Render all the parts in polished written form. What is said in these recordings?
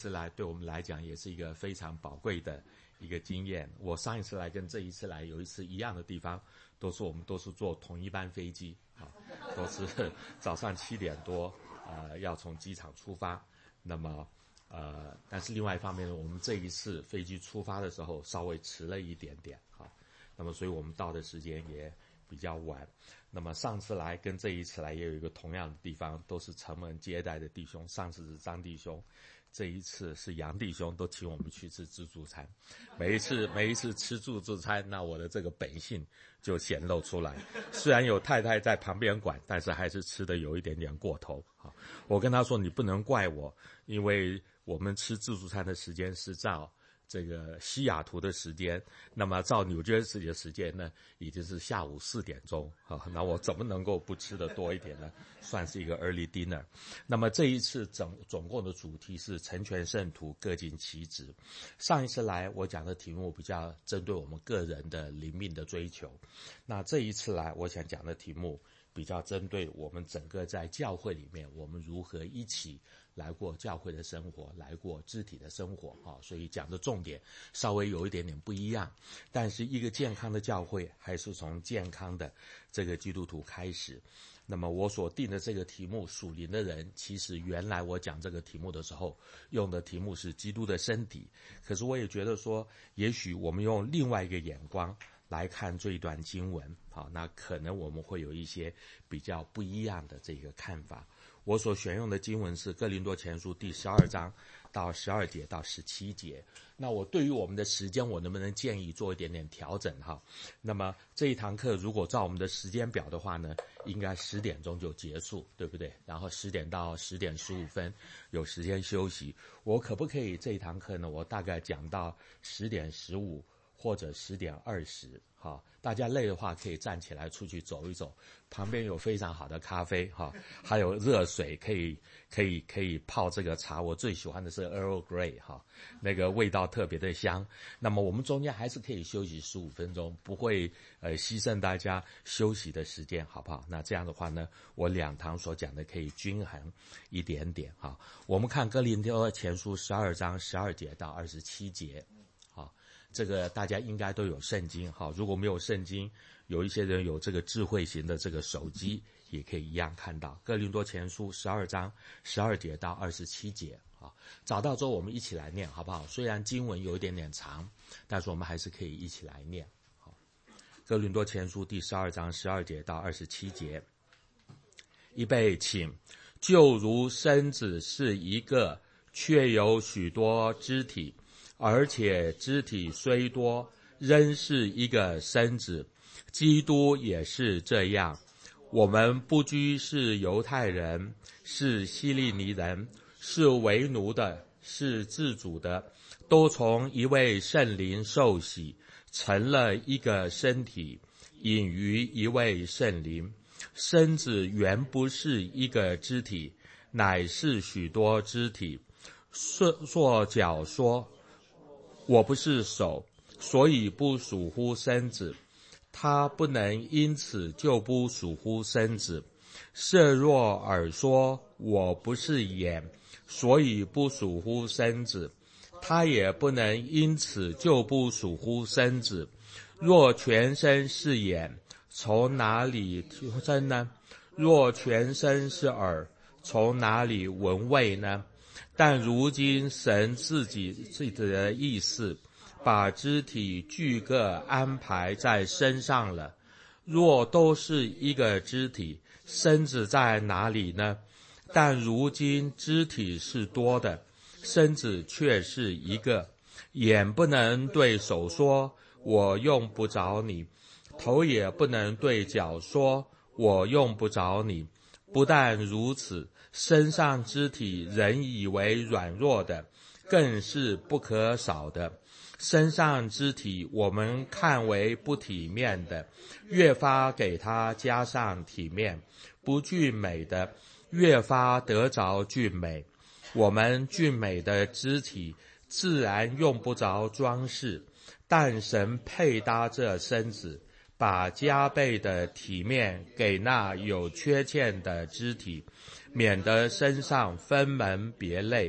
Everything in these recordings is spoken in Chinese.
次来对我们来讲也是一个非常宝贵的一个经验。我上一次来跟这一次来有一次一样的地方，我们都是坐同一班飞机啊，都是早上7点多要从机场出发。那么但是另外一方面呢，我们这一次飞机出发的时候稍微迟了一点点啊，那么所以我们到的时间也比较晚。那么上次来跟这一次来也有一个同样的地方，都是城门接待的弟兄，上次是张弟兄，这一次是杨弟兄，都请我们去吃自助餐。每一次吃自助餐，那我的这个本性就显露出来。虽然有太太在旁边管，但是还是吃的有一点点过头。我跟他说，你不能怪我，因为我们吃自助餐的时间是照这个西雅图的时间，那么照纽约市的时间呢，已经是下午4点钟啊。那我怎么能够不吃的多一点呢？算是一个 early dinner。那么这一次总共的主题是成全圣徒，各尽其职。上一次来我讲的题目比较针对我们个人的灵命的追求，那这一次来我想讲的题目比较针对我们整个在教会里面，我们如何一起来过教会的生活，来过肢体的生活所以讲的重点稍微有一点点不一样。但是一个健康的教会还是从健康的这个基督徒开始。那么我所定的这个题目属灵的人，其实原来我讲这个题目的时候用的题目是基督的身体，可是我也觉得说也许我们用另外一个眼光来看这一段经文，那可能我们会有一些比较不一样的这个看法。我所选用的经文是哥林多前书第12章到12节到17节。那我对于我们的时间，我能不能建议做一点点调整那么这一堂课如果照我们的时间表的话呢，应该10点钟就结束，对不对？然后10点到10点15分有时间休息。我可不可以这一堂课呢，我大概讲到10点15或者10点20，大家累的话可以站起来出去走一走，旁边有非常好的咖啡还有热水可以泡这个茶。我最喜欢的是 Earl Grey 那个味道特别的香。那么我们中间还是可以休息15分钟，不会牺牲大家休息的时间，好不好？那这样的话呢，我2堂所讲的可以均衡一点点我们看哥林多前书12章12节到27节。这个大家应该都有圣经如果没有圣经，有一些人有这个智慧型的这个手机，也可以一样看到哥林多前书12章12节到27节找到之后我们一起来念好不好？虽然经文有一点点长，但是我们还是可以一起来念。哥林多前书第12章12节到27节。预备请。就如身子是一个，却有许多肢体，而且肢体虽多，仍是一个身子。基督也是这样。我们不拘是犹太人，是希利尼人，是为奴的，是自主的，都从一位圣灵受洗，成了一个身体，隐于一位圣灵。身子原不是一个肢体，乃是许多肢体。若脚说，我不是手，所以不属乎身子，他不能因此就不属乎身子。设若耳说，我不是眼，所以不属乎身子，他也不能因此就不属乎身子。若全身是眼，从哪里生呢？若全身是耳，从哪里闻味呢？但如今神自己的意思，把肢体俱各安排在身上了。若都是一个肢体，身子在哪里呢？但如今肢体是多的，身子却是一个。眼不能对手说，我用不着你；头也不能对脚说，我用不着你。不但如此，身上肢体人以为软弱的，更是不可少的。身上肢体我们看为不体面的，越发给它加上体面；不俊美的，越发得着俊美。我们俊美的肢体自然用不着装饰，但神配搭这身子，把加倍的体面给那有缺陷的肢体，免得身上分门别类，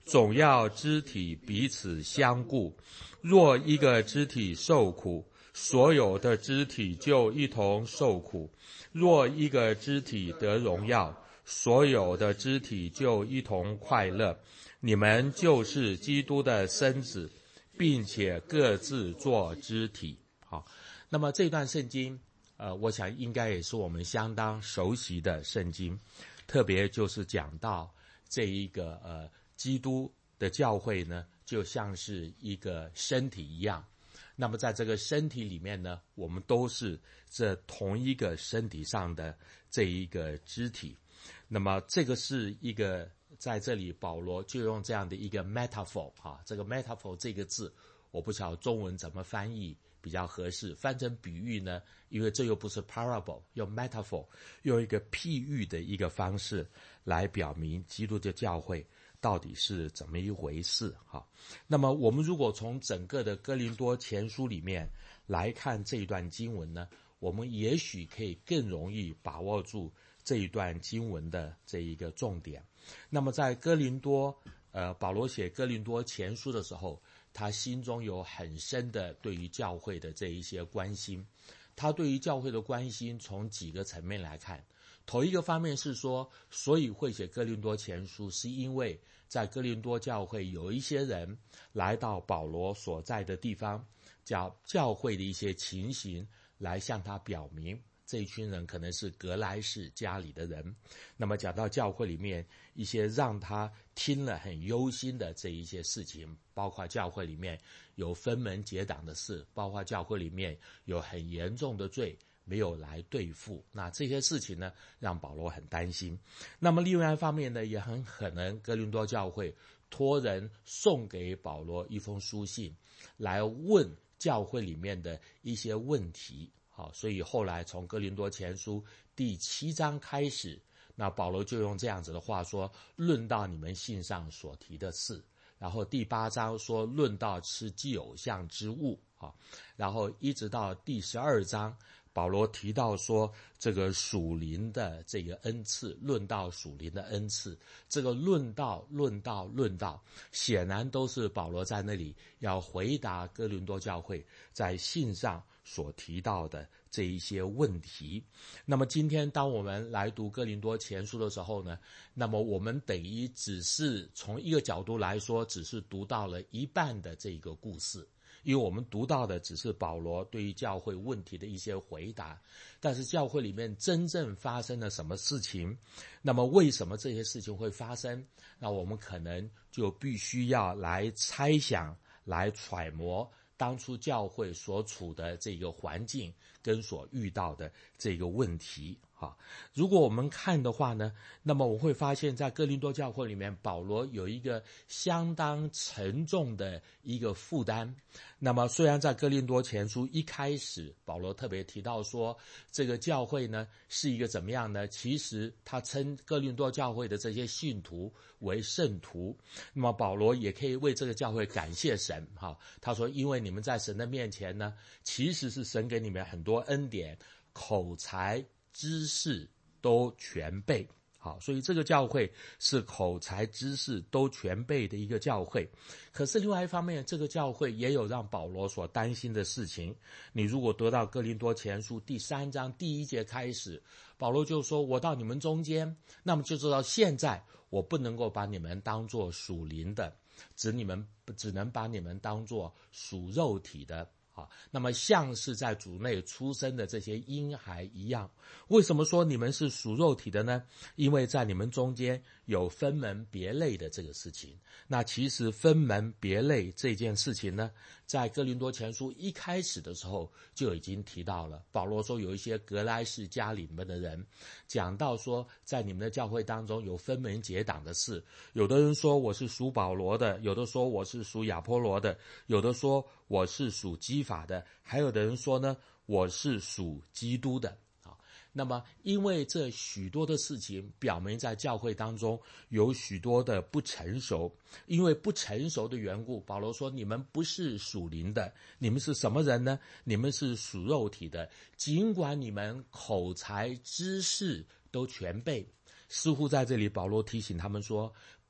总要肢体彼此相顾。若一个肢体受苦，所有的肢体就一同受苦；若一个肢体得荣耀，所有的肢体就一同快乐。你们就是基督的身子，并且各自做肢体。好，那么这段圣经我想应该也是我们相当熟悉的圣经，特别就是讲到这一个基督的教会呢，就像是一个身体一样。那么在这个身体里面呢，我们都是这同一个身体上的这一个肢体。那么这个是一个，在这里保罗就用这样的一个 metaphor 这个 metaphor 这个字，我不晓得中文怎么翻译比较合适，翻成比喻呢，因为这又不是 parable， 用 metaphor， 用一个譬喻的一个方式来表明基督的教会到底是怎么一回事。那么我们如果从整个的哥林多前书里面来看这一段经文呢，我们也许可以更容易把握住这一段经文的这一个重点。那么在哥林多保罗写哥林多前书的时候，他心中有很深的对于教会的这一些关心。他对于教会的关心从几个层面来看。头一个方面是说，所以会写哥林多前书，是因为在哥林多教会有一些人来到保罗所在的地方，教会的一些情形来向他表明，这一群人可能是革来氏家里的人。那么讲到教会里面一些让他听了很忧心的这一些事情，包括教会里面有分门结党的事，包括教会里面有很严重的罪没有来对付，那这些事情呢，让保罗很担心。那么另外一方面呢，也很可能哥林多教会托人送给保罗一封书信，来问教会里面的一些问题。好，所以后来从哥林多前书第7章开始，那保罗就用这样子的话说，论到你们信上所提的事。然后第8章说论到吃祭偶像之物，然后一直到第12章，保罗提到说这个属灵的这个恩赐，论到属灵的恩赐，这个论到，显然都是保罗在那里要回答哥林多教会在信上所提到的这一些问题。那么今天当我们来读哥林多前书的时候呢，那么我们等于只是从一个角度来说，只是读到了一半的这个故事，因为我们读到的只是保罗对于教会问题的一些回答，但是教会里面真正发生了什么事情，那么为什么这些事情会发生，那我们可能就必须要来猜想，来揣摩当初教会所处的这个环境跟所遇到的这个问题。如果我们看的话呢，那么我会发现在哥林多教会里面，保罗有一个相当沉重的一个负担。那么虽然在哥林多前书一开始，保罗特别提到说这个教会呢是一个怎么样呢，其实他称哥林多教会的这些信徒为圣徒。那么保罗也可以为这个教会感谢神。他说因为你们在神的面前呢，其实是神给你们很多恩典，口才知识都全备。好，所以这个教会是口才知识都全备的一个教会。可是另外一方面，这个教会也有让保罗所担心的事情。你如果读到哥林多前书第3章第1节开始，保罗就说我到你们中间，那么就知道现在我不能够把你们当作属灵的，只能把你们当作属肉体的。那么像是在主内出生的这些婴孩一样。为什么说你们是属肉体的呢？因为在你们中间有分门别类的这个事情。那其实分门别类这件事情呢，在哥林多前书一开始的时候就已经提到了。保罗说有一些革来氏家里面的人，讲到说在你们的教会当中有分门结党的事，有的人说我是属保罗的，有的说我是属亚波罗的，有的说我是属基法的，还有的人说呢我是属基督的。那么因为这许多的事情表明在教会当中有许多的不成熟，因为不成熟的缘故，保罗说你们不是属灵的，你们是什么人呢？你们是属肉体的，尽管你们口才知识都全备。似乎在这里保罗提醒他们说，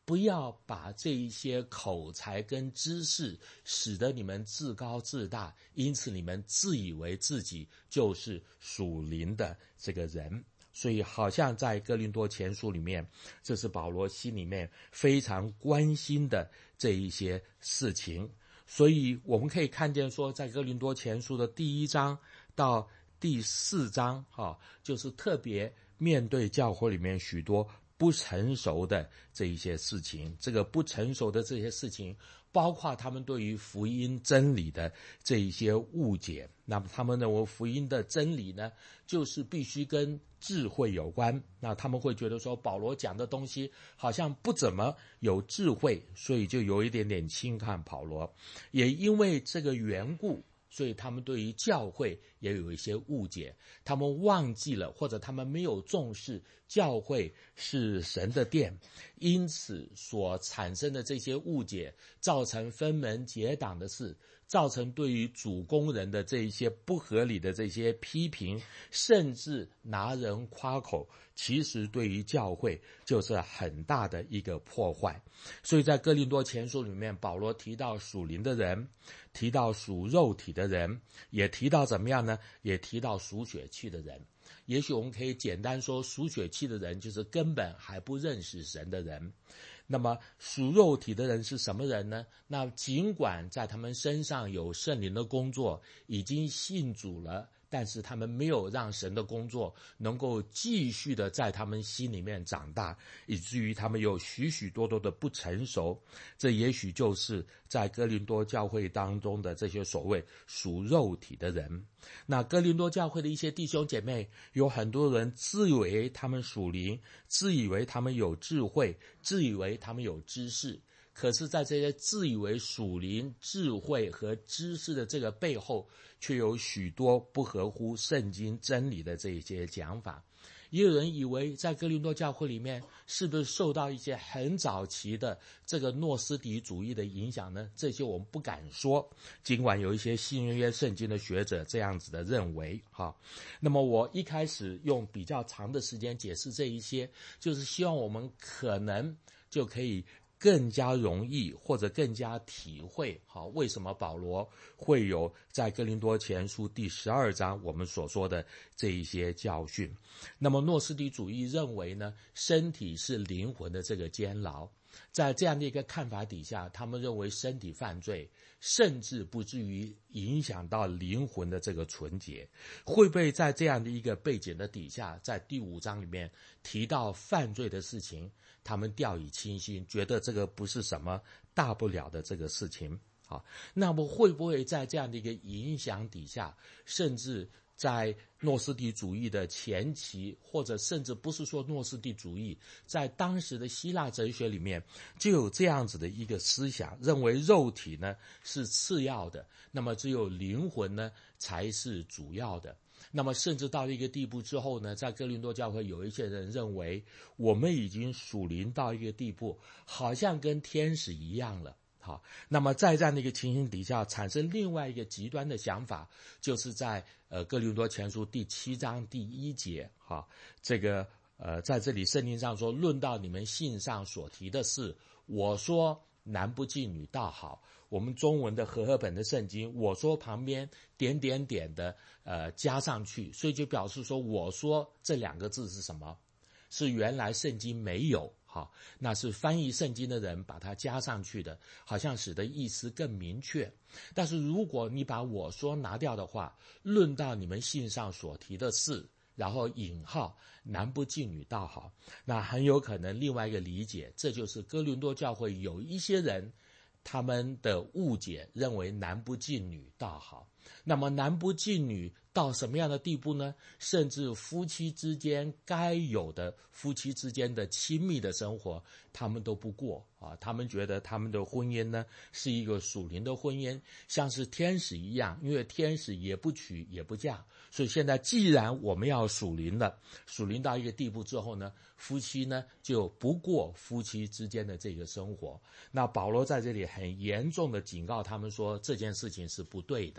不要把这一些口才跟知识使得你们自高自大，因此你们自以为自己就是属灵的这个人。所以好像在哥林多前书里面，这是保罗心里面非常关心的这一些事情。所以我们可以看见说，在哥林多前书的第1章到第4章，就是特别面对教会里面许多不成熟的这一些事情。这个不成熟的这些事情，包括他们对于福音真理的这一些误解。那么他们认为福音的真理呢，就是必须跟智慧有关。那他们会觉得说，保罗讲的东西好像不怎么有智慧，所以就有一点点轻看保罗。也因为这个缘故，所以他们对于教会也有一些误解，他们忘记了，或者他们没有重视教会是神的殿，因此所产生的这些误解，造成分门结党的事，造成对于主工人的这一些不合理的这些批评，甚至拿人夸口，其实对于教会就是很大的一个破坏。所以在哥林多前书里面，保罗提到属灵的人，提到属肉体的人，也提到怎么样呢？也提到属血气的人。也许我们可以简单说，属血气的人就是根本还不认识神的人。那么属肉体的人是什么人呢？那尽管在他们身上有圣灵的工作，已经信主了，但是他们没有让神的工作能够继续的在他们心里面长大，以至于他们有许许多多的不成熟。这也许就是在哥林多教会当中的这些所谓属肉体的人。那哥林多教会的一些弟兄姐妹，有很多人自以为他们属灵，自以为他们有智慧，自以为他们有知识。可是在这些自以为属灵、智慧和知识的这个背后，却有许多不合乎圣经真理的这一些讲法。也有人以为在哥林多教会里面，是不是受到一些很早期的这个诺斯底主义的影响呢？这些我们不敢说，尽管有一些新约圣经的学者这样子的认为。那么我一开始用比较长的时间解释这一些，就是希望我们可能就可以更加容易或者更加体会为什么保罗会有在哥林多前书第12章我们所说的这一些教训。那么诺斯底主义认为呢，身体是灵魂的这个监牢。在这样的一个看法底下，他们认为身体犯罪甚至不至于影响到灵魂的这个纯洁。会不会在这样的一个背景的底下，在第5章里面提到犯罪的事情，他们掉以轻心，觉得这个不是什么大不了的这个事情。那么会不会在这样的一个影响底下，甚至在诺斯底主义的前期，或者甚至不是说诺斯底主义，在当时的希腊哲学里面就有这样子的一个思想，认为肉体呢是次要的，那么只有灵魂呢才是主要的。那么甚至到了一个地步之后呢，在哥林多教会有一些人认为，我们已经属灵到一个地步，好像跟天使一样了。那么在这样的一个情形底下，产生另外一个极端的想法，就是在哥林多前书第7章第1节，这个在这里圣经上说，论到你们信上所提的事，我说男不近女倒好。我们中文的和合本的圣经，我说旁边点点点的加上去，所以就表示说，我说这2个字是什么？是原来圣经没有。那是翻译圣经的人把它加上去的，好像使得意思更明确。但是如果你把我说拿掉的话，论到你们信上所提的事，然后引号男不近女倒好，那很有可能另外一个理解，这就是哥林多教会有一些人他们的误解，认为男不近女倒好。那么男不近女到什么样的地步呢？甚至夫妻之间该有的夫妻之间的亲密的生活，他们都不过他们觉得他们的婚姻呢是一个属灵的婚姻，像是天使一样，因为天使也不娶也不嫁。所以现在既然我们要属灵了，属灵到一个地步之后呢，夫妻呢就不过夫妻之间的这个生活。那保罗在这里很严重的警告他们说，这件事情是不对的。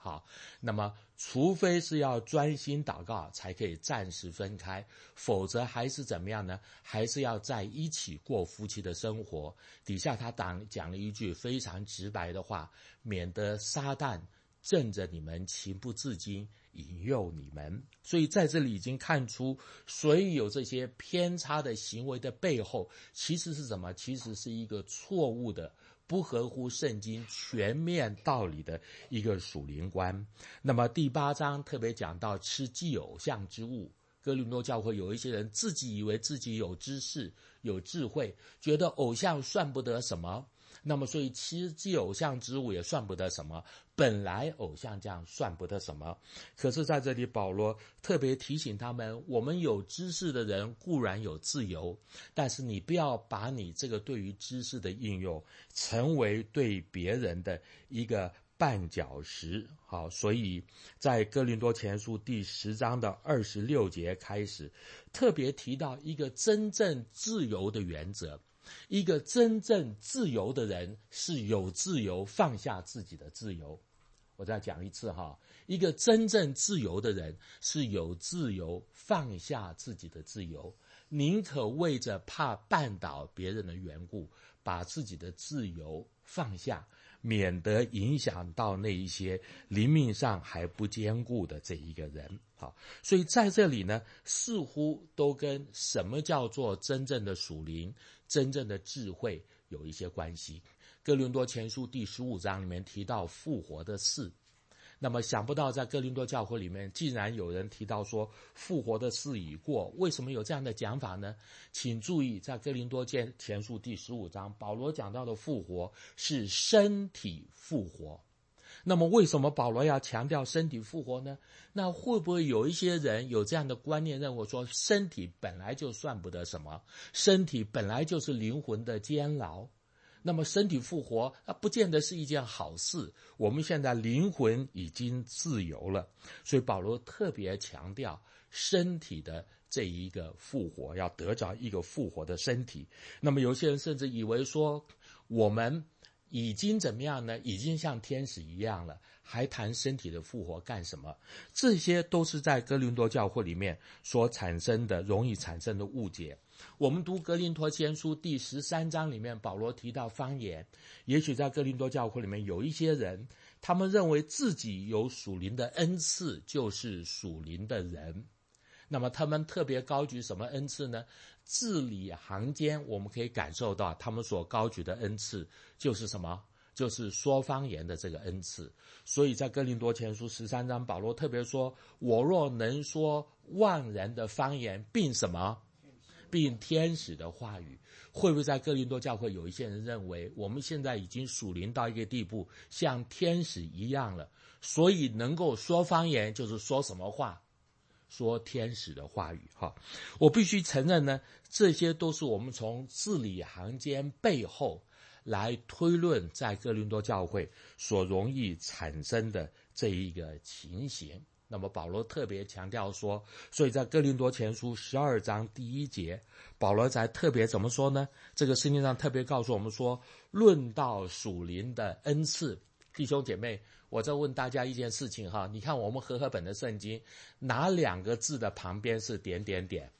好，那么除非是要专心祷告才可以暂时分开，否则还是怎么样呢？还是要在一起过夫妻的生活。底下他讲了一句非常直白的话，免得撒旦正着你们情不自禁引诱你们。所以在这里已经看出，所以有这些偏差的行为的背后，其实是什么？其实是一个错误的，不合乎圣经全面道理的一个属灵观。那么第8章特别讲到吃祭偶像之物，哥林多教会有一些人自己以为自己有知识有智慧，觉得偶像算不得什么，那么所以吃祭偶像之物也算不得什么，本来偶像这样算不得什么。可是在这里保罗特别提醒他们，我们有知识的人固然有自由，但是你不要把你这个对于知识的应用成为对别人的一个绊脚石。好，所以在哥林多前书第10章的26节开始，特别提到一个真正自由的原则。一个真正自由的人是有自由放下自己的自由。我再讲一次哈，一个真正自由的人是有自由放下自己的自由，宁可为着怕绊倒别人的缘故，把自己的自由放下，免得影响到那一些灵命上还不坚固的这一个人。好，所以在这里呢，似乎都跟什么叫做真正的属灵、真正的智慧有一些关系。哥林多前书第15章里面提到复活的事，那么想不到在哥林多教会里面竟然有人提到说复活的事已过。为什么有这样的讲法呢？请注意，在哥林多前书第15章，保罗讲到的复活是身体复活。那么为什么保罗要强调身体复活呢？那会不会有一些人有这样的观念，认为说身体本来就算不得什么，身体本来就是灵魂的监牢，那么身体复活不见得是一件好事。我们现在灵魂已经自由了，所以保罗特别强调身体的这一个复活，要得着一个复活的身体。那么有些人甚至以为说我们已经怎么样呢？已经像天使一样了，还谈身体的复活干什么？这些都是在哥林多教会里面所产生的容易产生的误解。我们读哥林多前书第13章里面，保罗提到方言。也许在哥林多教会里面有一些人，他们认为自己有属灵的恩赐，就是属灵的人。那么他们特别高举什么恩赐呢？字里行间我们可以感受到他们所高举的恩赐就是什么？就是说方言的这个恩赐。所以在哥林多前书13章，保罗特别说，我若能说万人的方言，并什么？并天使的话语。会不会在哥林多教会有一些人认为我们现在已经属灵到一个地步，像天使一样了，所以能够说方言就是说什么话？说天使的话语。我必须承认呢，这些都是我们从字里行间背后来推论在哥林多教会所容易产生的这一个情形。那么保罗特别强调说，所以在哥林多前书12章第1节，保罗才特别怎么说呢？这个圣经上特别告诉我们说，论到属灵的恩赐。弟兄姐妹，我再问大家一件事情哈，你看我们和合本的圣经，哪2个字的旁边是点点点？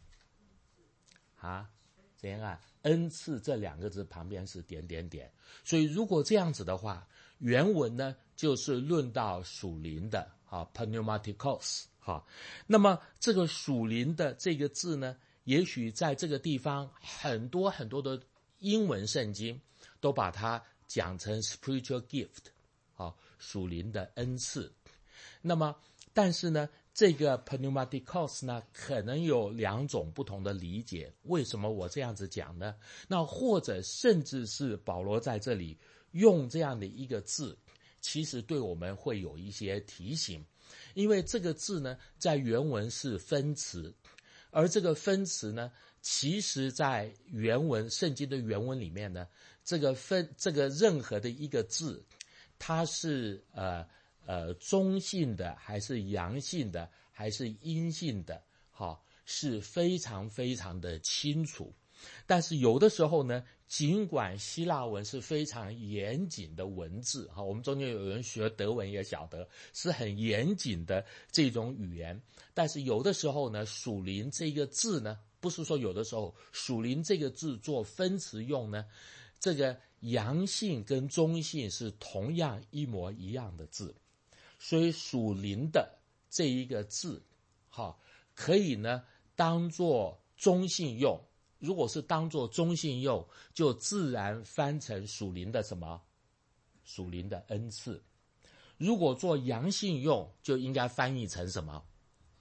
怎样啊？恩赐这2个字旁边是点点点。所以如果这样子的话，原文呢就是论到属灵的pneumatikos。那么这个属灵的这个字呢，也许在这个地方很多很多的英文圣经都把它讲成 spiritual gift，属灵的恩赐。那么但是呢，这个 pneumatikos 呢，可能有2种不同的理解。为什么我这样子讲呢？那或者甚至是保罗在这里用这样的一个字，其实对我们会有一些提醒。因为这个字呢，在原文是分词，而这个分词呢，其实在原文圣经的原文里面呢，这个任何的一个字，它是中性的还是阳性的还是阴性的，是非常非常的清楚。 但是有的时候呢，尽管希腊文是非常严谨的文字，我们中间有人学德文也晓得是很严谨的这种语言，但是有的时候呢，属灵这个字呢，不是说有的时候属灵这个字做分词用呢，这个阳性跟中性是同样一模一样的字，所以属灵的这一个字可以呢当作中性用，如果是当作中性用，就自然翻成属灵的什么？属灵的恩赐。如果做阳性用，就应该翻译成什么？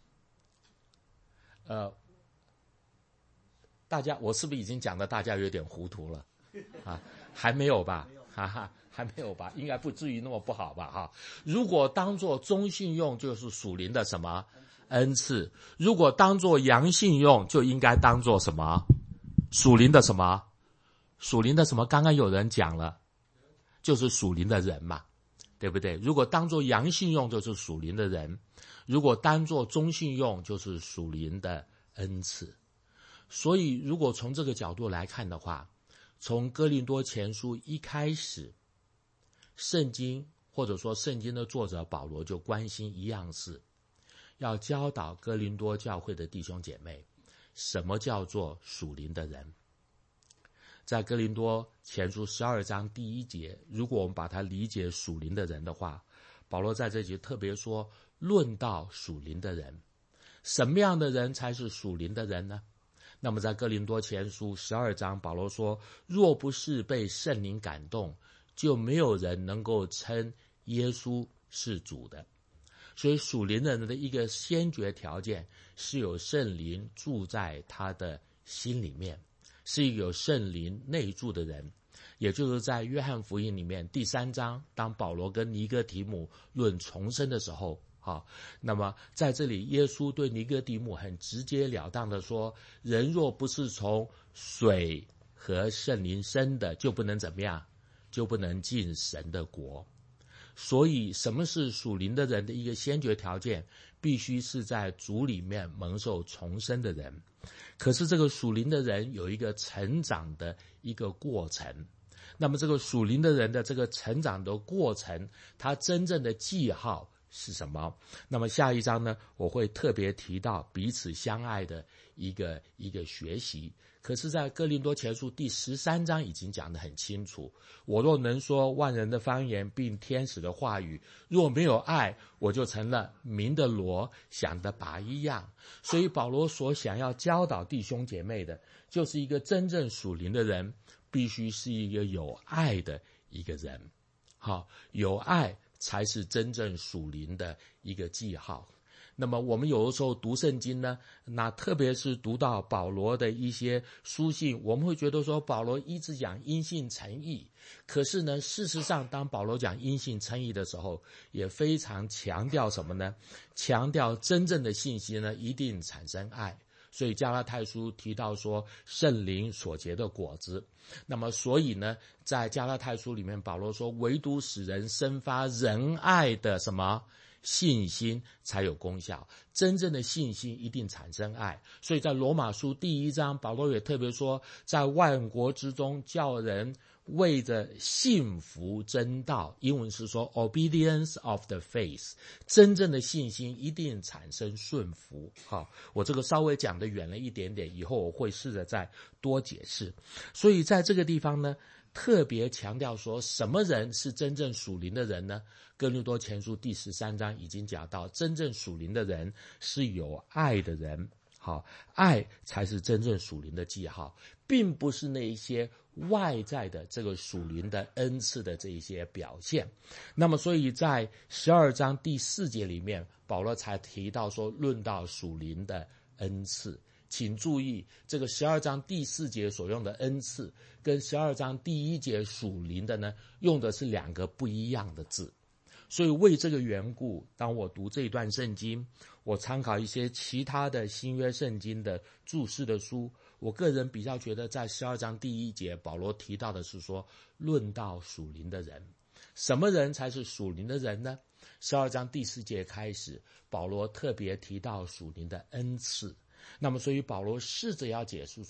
大家，我是不是已经讲的大家有点糊涂了？还没有吧？还没有吧？应该不至于那么不好吧？如果当作中性用，就是属灵的什么？恩赐。如果当作阳性用，就应该当作什么？属灵的什么？属灵的什么？刚刚有人讲了，就是属灵的人嘛，对不对？如果当作阳性用，就是属灵的人；如果当作中性用，就是属灵的恩赐。所以，如果从这个角度来看的话，从哥林多前书一开始，圣经或者说圣经的作者保罗就关心一样事，要教导哥林多教会的弟兄姐妹，什么叫做属灵的人。在哥林多前书12章第1节，如果我们把它理解属灵的人的话，保罗在这里特别说，论到属灵的人，什么样的人才是属灵的人呢？那么在哥林多前书12章，保罗说，若不是被圣灵感动，就没有人能够称耶稣是主的。所以属灵的人的一个先决条件是有圣灵住在他的心里面，是一个有圣灵内住的人。也就是在约翰福音里面第3章，当保罗跟尼哥底母论重生的时候，那么在这里耶稣对尼哥底母很直截了当的说，人若不是从水和圣灵生的，就不能怎么样？就不能进神的国。所以什么是属灵的人的一个先决条件？必须是在主里面蒙受重生的人。可是这个属灵的人有一个成长的一个过程。那么这个属灵的人的这个成长的过程，他真正的记号是什么？那么下一章呢，我会特别提到彼此相爱的一个学习。可是在哥林多前书第13章已经讲得很清楚，我若能说万人的方言并天使的话语，若没有爱，我就成了鸣的锣，响的钹一样。所以保罗所想要教导弟兄姐妹的，就是一个真正属灵的人必须是一个有爱的一个人。有爱才是真正属灵的一个记号。那么我们有的时候读圣经呢，那特别是读到保罗的一些书信，我们会觉得说保罗一直讲因信称义，可是呢，事实上当保罗讲因信称义的时候，也非常强调什么呢？强调真正的信心呢，一定产生爱。所以加拉太书提到说圣灵所结的果子。那么所以呢，在加拉太书里面，保罗说唯独使人生发仁爱的什么信心才有功效。真正的信心一定产生爱。所以在罗马书第1章，保罗也特别说，在万国之中叫人为着信服真道，英文是说 obedience of the faith， 真正的信心一定产生顺服。我这个稍微讲得远了一点点，以后我会试着再多解释。所以在这个地方呢，特别强调说什么人是真正属灵的人呢？哥林多前书第13章已经讲到，真正属灵的人是有爱的人。爱才是真正属灵的记号，并不是那一些外在的这个属灵的恩赐的这一些表现。那么所以在12章第4节里面，保罗才提到说论到属灵的恩赐。请注意，这个12章第4节所用的恩赐跟12章第1节属灵的呢，用的是2个不一样的字。所以为这个缘故，当我读这一段圣经，我参考一些其他的新约圣经的注释的书，我个人比较觉得在12章第1节，保罗提到的是说论到属灵的人。什么人才是属灵的人呢？12章第4节开始，保罗特别提到属灵的恩赐。那么所以保罗试着要解释说，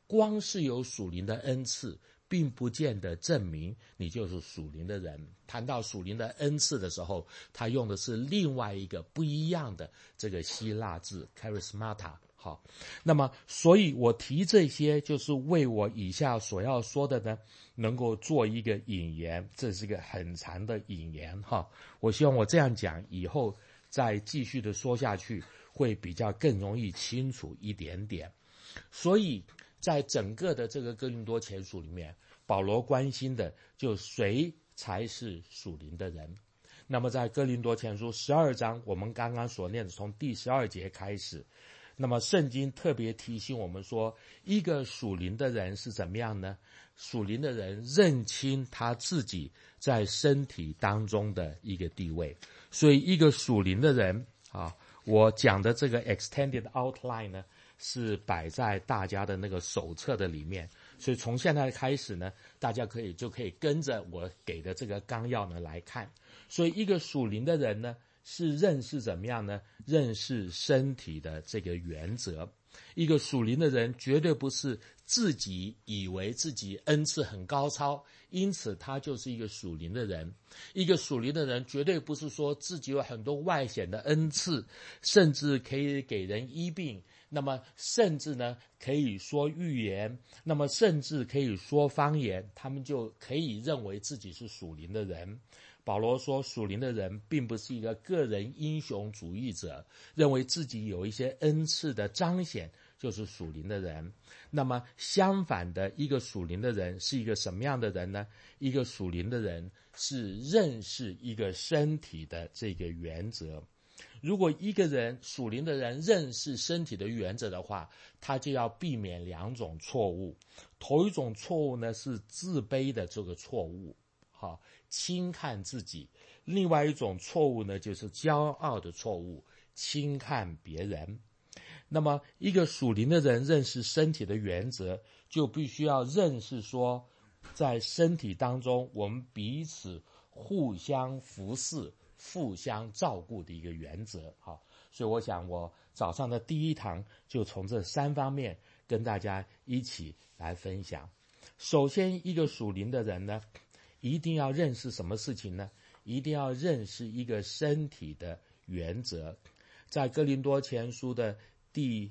光是有属灵的恩赐，并不见得证明你就是属灵的人。谈到属灵的恩赐的时候，他用的是另外一个不一样的这个希腊字 charismata。 好，那么所以我提这些就是为我以下所要说的呢能够做一个引言，这是个很长的引言哈。我希望我这样讲以后再继续的说下去会比较更容易清楚一点点。所以在整个的这个哥林多前书里面，保罗关心的就谁才是属灵的人。那么在哥林多前书12章，我们刚刚所念的从第12节开始，那么圣经特别提醒我们说，一个属灵的人是怎么样呢？属灵的人认清他自己在身体当中的一个地位。所以一个属灵的人啊，我讲的这个 extended outline 呢是摆在大家的那个手册的里面，所以从现在开始呢，大家就可以跟着我给的这个纲要呢来看。所以一个属灵的人呢是认识怎么样呢？认识身体的这个原则。一个属灵的人绝对不是自己以为自己恩赐很高超，因此他就是一个属灵的人。一个属灵的人绝对不是说自己有很多外显的恩赐，甚至可以给人医病，那么甚至呢可以说预言，那么甚至可以说方言，他们就可以认为自己是属灵的人。保罗说，属灵的人并不是一个个人英雄主义者，认为自己有一些恩赐的彰显就是属灵的人。那么相反的，一个属灵的人是一个什么样的人呢？一个属灵的人是认识一个身体的这个原则。如果一个人属灵的人认识身体的原则的话，他就要避免两种错误。头一种错误呢是自卑的这个错误，好，轻看自己。另外一种错误呢就是骄傲的错误，轻看别人。那么一个属灵的人认识身体的原则，就必须要认识说，在身体当中我们彼此互相服侍，互相照顾的一个原则。好，所以我想我早上的第一堂就从这3方面跟大家一起来分享。首先，一个属灵的人呢一定要认识什么事情呢？一定要认识一个身体的原则。在哥林多前书的第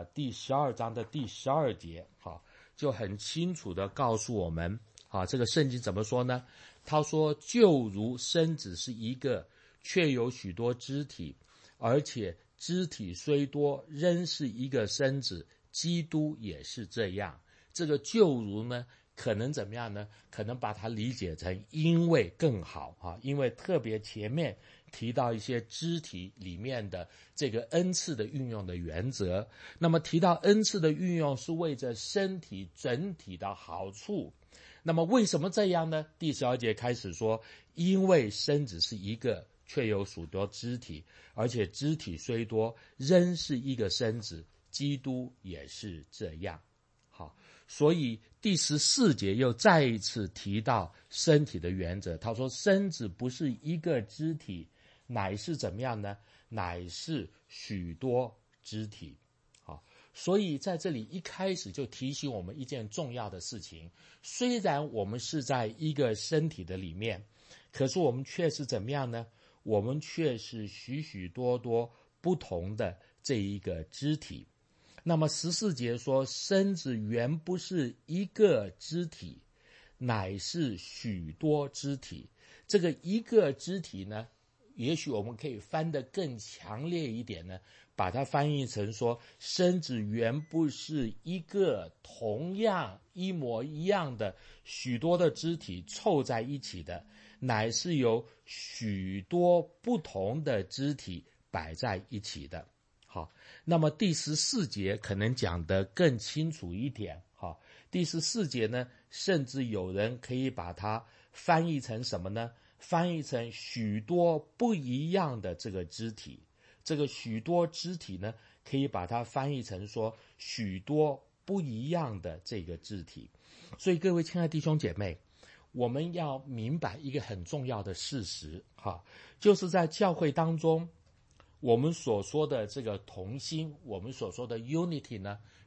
12章的第12节，好，就很清楚的告诉我们，好，这个圣经怎么说呢？他说，就如身子是一个，却有许多肢体，而且肢体虽多，仍是一个身子，基督也是这样。这个就如呢可能怎么样呢？可能把它理解成因为更好啊，因为特别前面提到一些肢体里面的这个恩赐的运用的原则。那么提到恩赐的运用是为着身体整体的好处。那么为什么这样呢？第12节开始说，因为身子是一个，却有许多肢体，而且肢体虽多，仍是一个身子，基督也是这样。好，所以第14节又再一次提到身体的原则。他说，身子不是一个肢体，乃是怎么样呢？乃是许多肢体。好，所以在这里一开始就提醒我们一件重要的事情，虽然我们是在一个身体的里面，可是我们却是怎么样呢？我们却是许许多多不同的这一个肢体。那么14节说，身子原不是一个肢体，乃是许多肢体。这个一个肢体呢，也许我们可以翻得更强烈一点呢，把它翻译成说，身子原不是一个同样一模一样的许多的肢体凑在一起的，乃是由许多不同的肢体摆在一起的。好，那么第14节可能讲得更清楚一点。好，第14节呢，甚至有人可以把它翻译成什么呢？翻译成许多不一样的这个肢体。这个许多肢体呢，可以把它翻译成说许多不一样的这个肢体。所以各位亲爱的弟兄姐妹，我们要明白一个很重要的事实，就是在教会当中，我们所说的这个同心，我们所说的 unity 呢，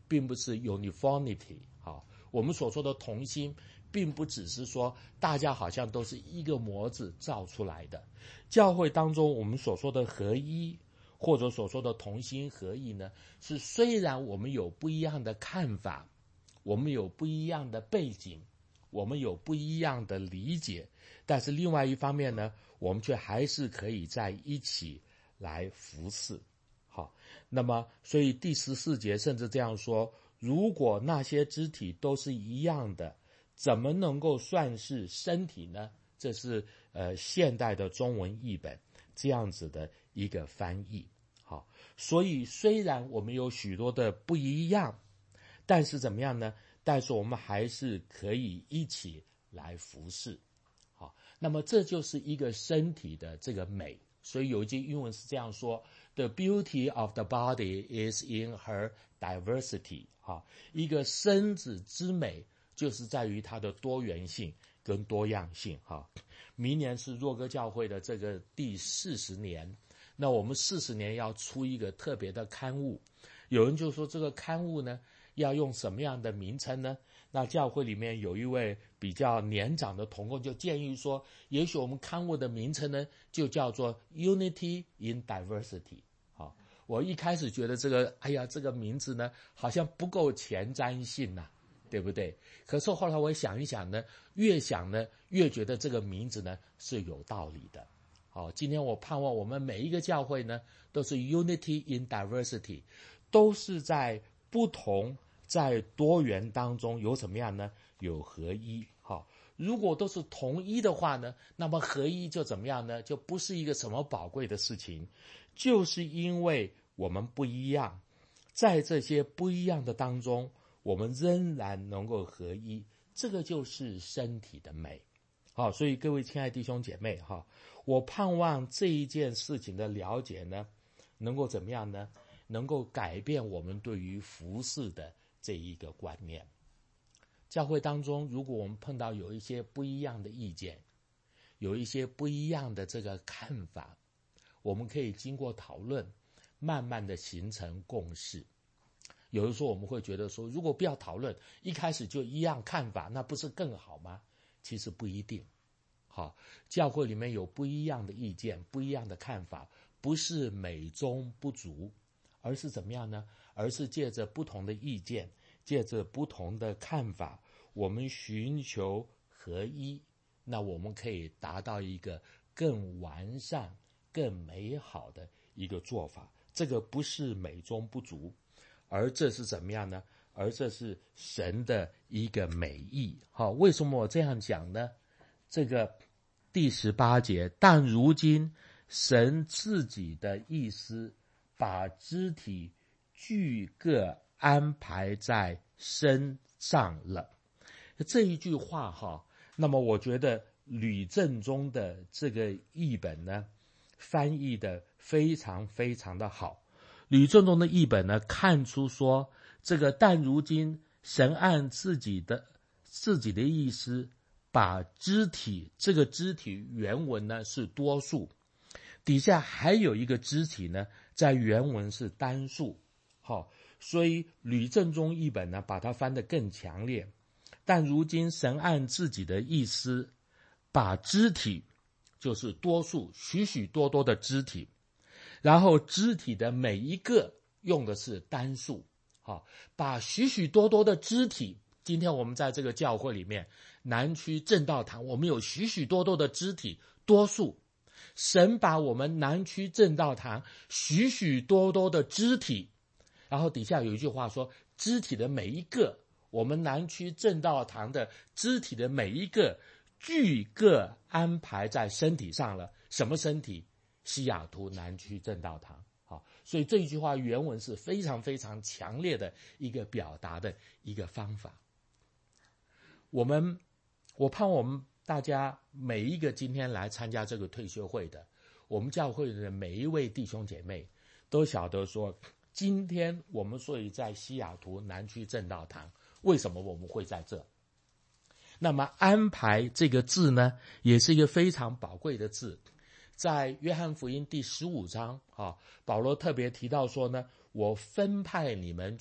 并不是 uniformity。好，我们所说的同心，并不只是说大家好像都是一个模子造出来的。教会当中我们所说的合一，或者所说的同心合意呢，是虽然我们有不一样的看法，我们有不一样的背景，我们有不一样的理解，但是另外一方面呢，我们却还是可以在一起来服侍。好，那么所以第14节甚至这样说，如果那些肢体都是一样的，怎么能够算是身体呢？这是现代的中文译本这样子的一个翻译。好，所以虽然我们有许多的不一样，但是怎么样呢？但是我们还是可以一起来服侍。好，那么这就是一个身体的这个美。所以有一句英文是这样说 ：The beauty of the body is in her diversity。好，一个身子之美就是在于它的多元性跟多样性。好，明年是若歌教会的这个第40年，那我们40年要出一个特别的刊物。有人就说这个刊物呢，要用什么样的名称呢？那教会里面有一位比较年长的同工就建议说，也许我们刊物的名称呢，就叫做 Unity in Diversity。好，我一开始觉得这个名字呢，好像不够前瞻性啊，对不对？可是后来我想一想呢，越想呢，越觉得这个名字呢是有道理的。好，今天我盼望我们每一个教会呢，都是 Unity in Diversity， 都是在不同在多元当中有什么样呢？有合一。好，如果都是同一的话呢，那么合一就怎么样呢？就不是一个什么宝贵的事情。就是因为我们不一样，在这些不一样的当中，我们仍然能够合一，这个就是身体的美。好，所以各位亲爱的弟兄姐妹，我盼望这一件事情的了解呢，能够怎么样呢？能够改变我们对于服事的这一个观念。教会当中，如果我们碰到有一些不一样的意见，有一些不一样的这个看法，我们可以经过讨论，慢慢的形成共识。有的时候我们会觉得说，如果不要讨论，一开始就一样看法，那不是更好吗？其实不一定。好，教会里面有不一样的意见，不一样的看法，不是美中不足，而是怎么样呢？而是借着不同的意见，借着不同的看法，我们寻求合一，那我们可以达到一个更完善、更美好的一个做法。这个不是美中不足，而这是怎么样呢？而这是神的一个美意。好，为什么我这样讲呢？这个第18节，但如今神自己的意思，把肢体俱各安排在身上了。这一句话那么我觉得吕正中的这个译本呢，翻译的非常非常的好。吕正中的译本呢，看出说这个但如今神按自己的意思，把肢体，这个肢体原文呢是多数，底下还有一个肢体呢，在原文是单数。好，所以吕正中译本呢，把它翻得更强烈。但如今神按自己的意思，把肢体，就是多数，许许多多的肢体，然后肢体的每一个用的是单数。好，把许许多多的肢体，今天我们在这个教会里面，南区正道堂，我们有许许多多的肢体，多数。神把我们南区正道堂许许多多的肢体，然后底下有一句话说，肢体的每一个，我们南区正道堂的肢体的每一个，俱各安排在身体上了。什么身体？西雅图南区正道堂。好，所以这一句话原文是非常非常强烈的一个表达的一个方法。我盼我们大家每一个今天来参加这个退休会的，我们教会的每一位弟兄姐妹都晓得说，今天我们所以在西雅图南区正道堂，为什么我们会在这？那么安排这个字呢，也是一个非常宝贵的字。在约翰福音第15章保罗特别提到说呢，我分派你们去，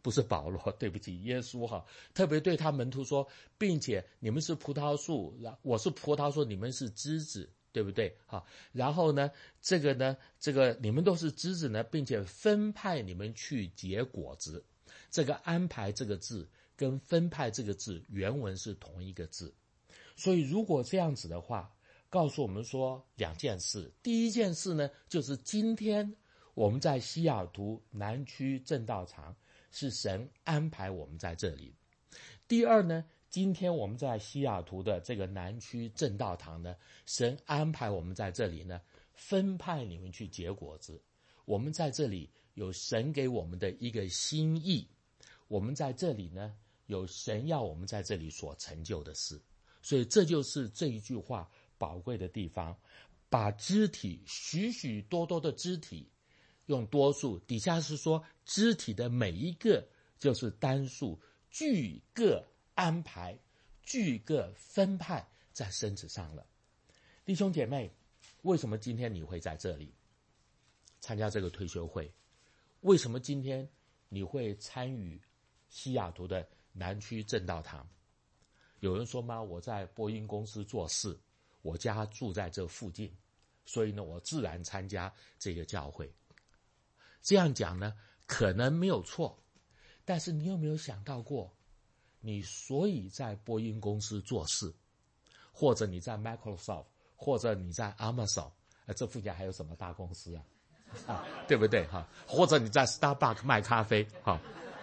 不是保罗，对不起，耶稣哈，特别对他门徒说，并且你们是葡萄树，我是葡萄树，你们是枝子，对不对？好，然后呢，这个你们都是枝子呢，并且分派你们去结果子。这个安排这个字跟分派这个字原文是同一个字，所以如果这样子的话，告诉我们说两件事。第一件事呢，就是今天我们在西雅图南区正道场是神安排我们在这里。第二呢，今天我们在西雅图的这个南区正道堂呢，神安排我们在这里呢，分派你们去结果子。我们在这里有神给我们的一个心意，我们在这里呢，有神要我们在这里所成就的事。所以这就是这一句话宝贵的地方，把肢体许许多多的肢体用多数，底下是说肢体的每一个就是单数，俱各安排，俱各分派在身子上了。弟兄姐妹，为什么今天你会在这里参加这个退休会？为什么今天你会参与西雅图的南区正道堂？有人说吗？我在波音公司做事，我家住在这附近，所以呢，我自然参加这个教会。这样讲呢，可能没有错，但是你有没有想到过，你所以在波音公司做事，或者你在 Microsoft， 或者你在 Amazon， 这附近还有什么大公司啊？对不对哈？或者你在 Starbucks 卖咖啡哈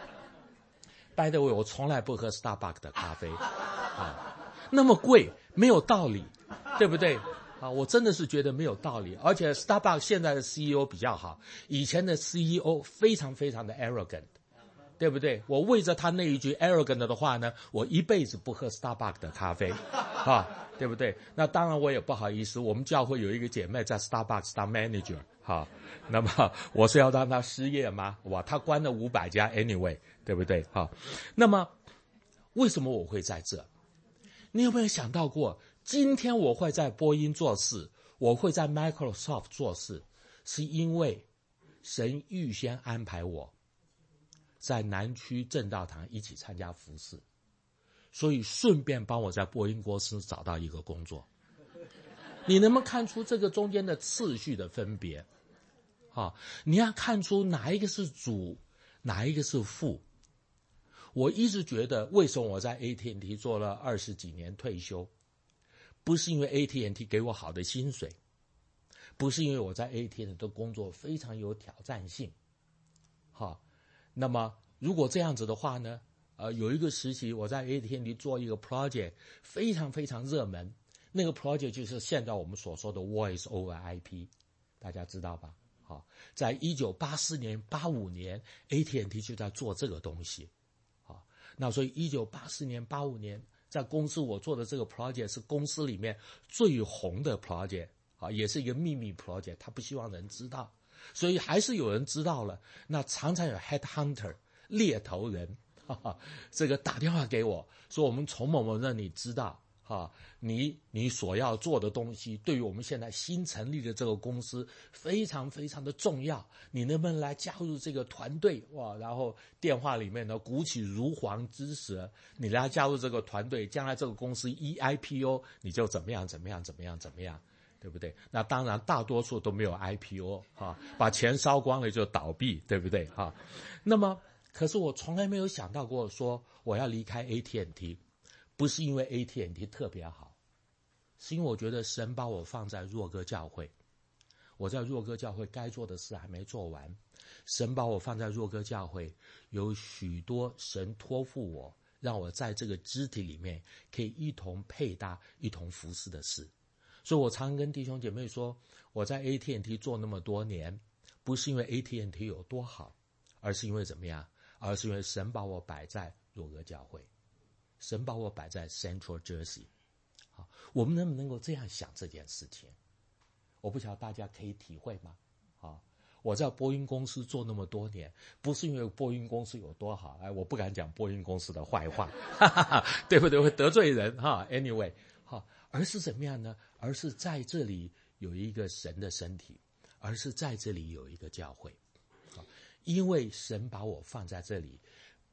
？By the way， 我从来不喝 Starbucks 的咖啡那么贵，没有道理，对不对？我真的是觉得没有道理。而且 Starbucks 现在的 CEO 比较好，以前的 CEO 非常非常的 arrogant， 对不对？我为着他那一句 arrogant 的话呢，我一辈子不喝 Starbucks 的咖啡对不对？那当然我也不好意思，我们教会有一个姐妹在 Starbucks 当 manager， 那么我是要让她失业吗？哇，她关了500家 anyway， 对不对？那么为什么我会在这？你有没有想到过，今天我会在波音做事，我会在 Microsoft 做事，是因为神预先安排我在南区正道堂一起参加服事，所以顺便帮我在波音公司找到一个工作。你能不能看出这个中间的次序的分别？你要看出哪一个是主，哪一个是副。我一直觉得，为什么我在 AT&T 做了20几年退休，不是因为 AT&T 给我好的薪水，不是因为我在 AT&T 的工作非常有挑战性。那么如果这样子的话呢，有一个时期我在 AT&T 做一个 project 非常非常热门，那个 project 就是现在我们所说的 Voice over IP， 大家知道吧？在1984年、85年 AT&T 就在做这个东西。那所以1984年、85年在公司我做的这个 project 是公司里面最红的 project，也是一个秘密 project， 他不希望人知道，所以还是有人知道了。那常常有 headhunter 猎头人这个打电话给我说，我们从某某那里知道你所要做的东西对于我们现在新成立的这个公司非常非常的重要，你能不能来加入这个团队？哇！然后电话里面呢鼓起如簧之舌，你来加入这个团队，将来这个公司一 IPO 你就怎么样怎么样怎么样怎么样，对不对？那当然大多数都没有 IPO 把钱烧光了就倒闭，对不对那么可是我从来没有想到过说我要离开 AT&T，不是因为 AT&T 特别好，是因为我觉得神把我放在若歌教会，我在若歌教会该做的事还没做完，神把我放在若歌教会，有许多神托付我，让我在这个肢体里面可以一同配搭、一同服侍的事。所以我常跟弟兄姐妹说，我在 AT&T 做那么多年，不是因为 AT&T 有多好，而是因为怎么样？而是因为神把我摆在若歌教会，神把我摆在 Central Jersey。我们能不能够这样想这件事情？我不晓得大家可以体会吗？我在波音公司做那么多年，不是因为波音公司有多好，我不敢讲波音公司的坏话，对不对？会得罪人anyway，而是怎么样呢？而是在这里有一个神的身体，而是在这里有一个教会。因为神把我放在这里，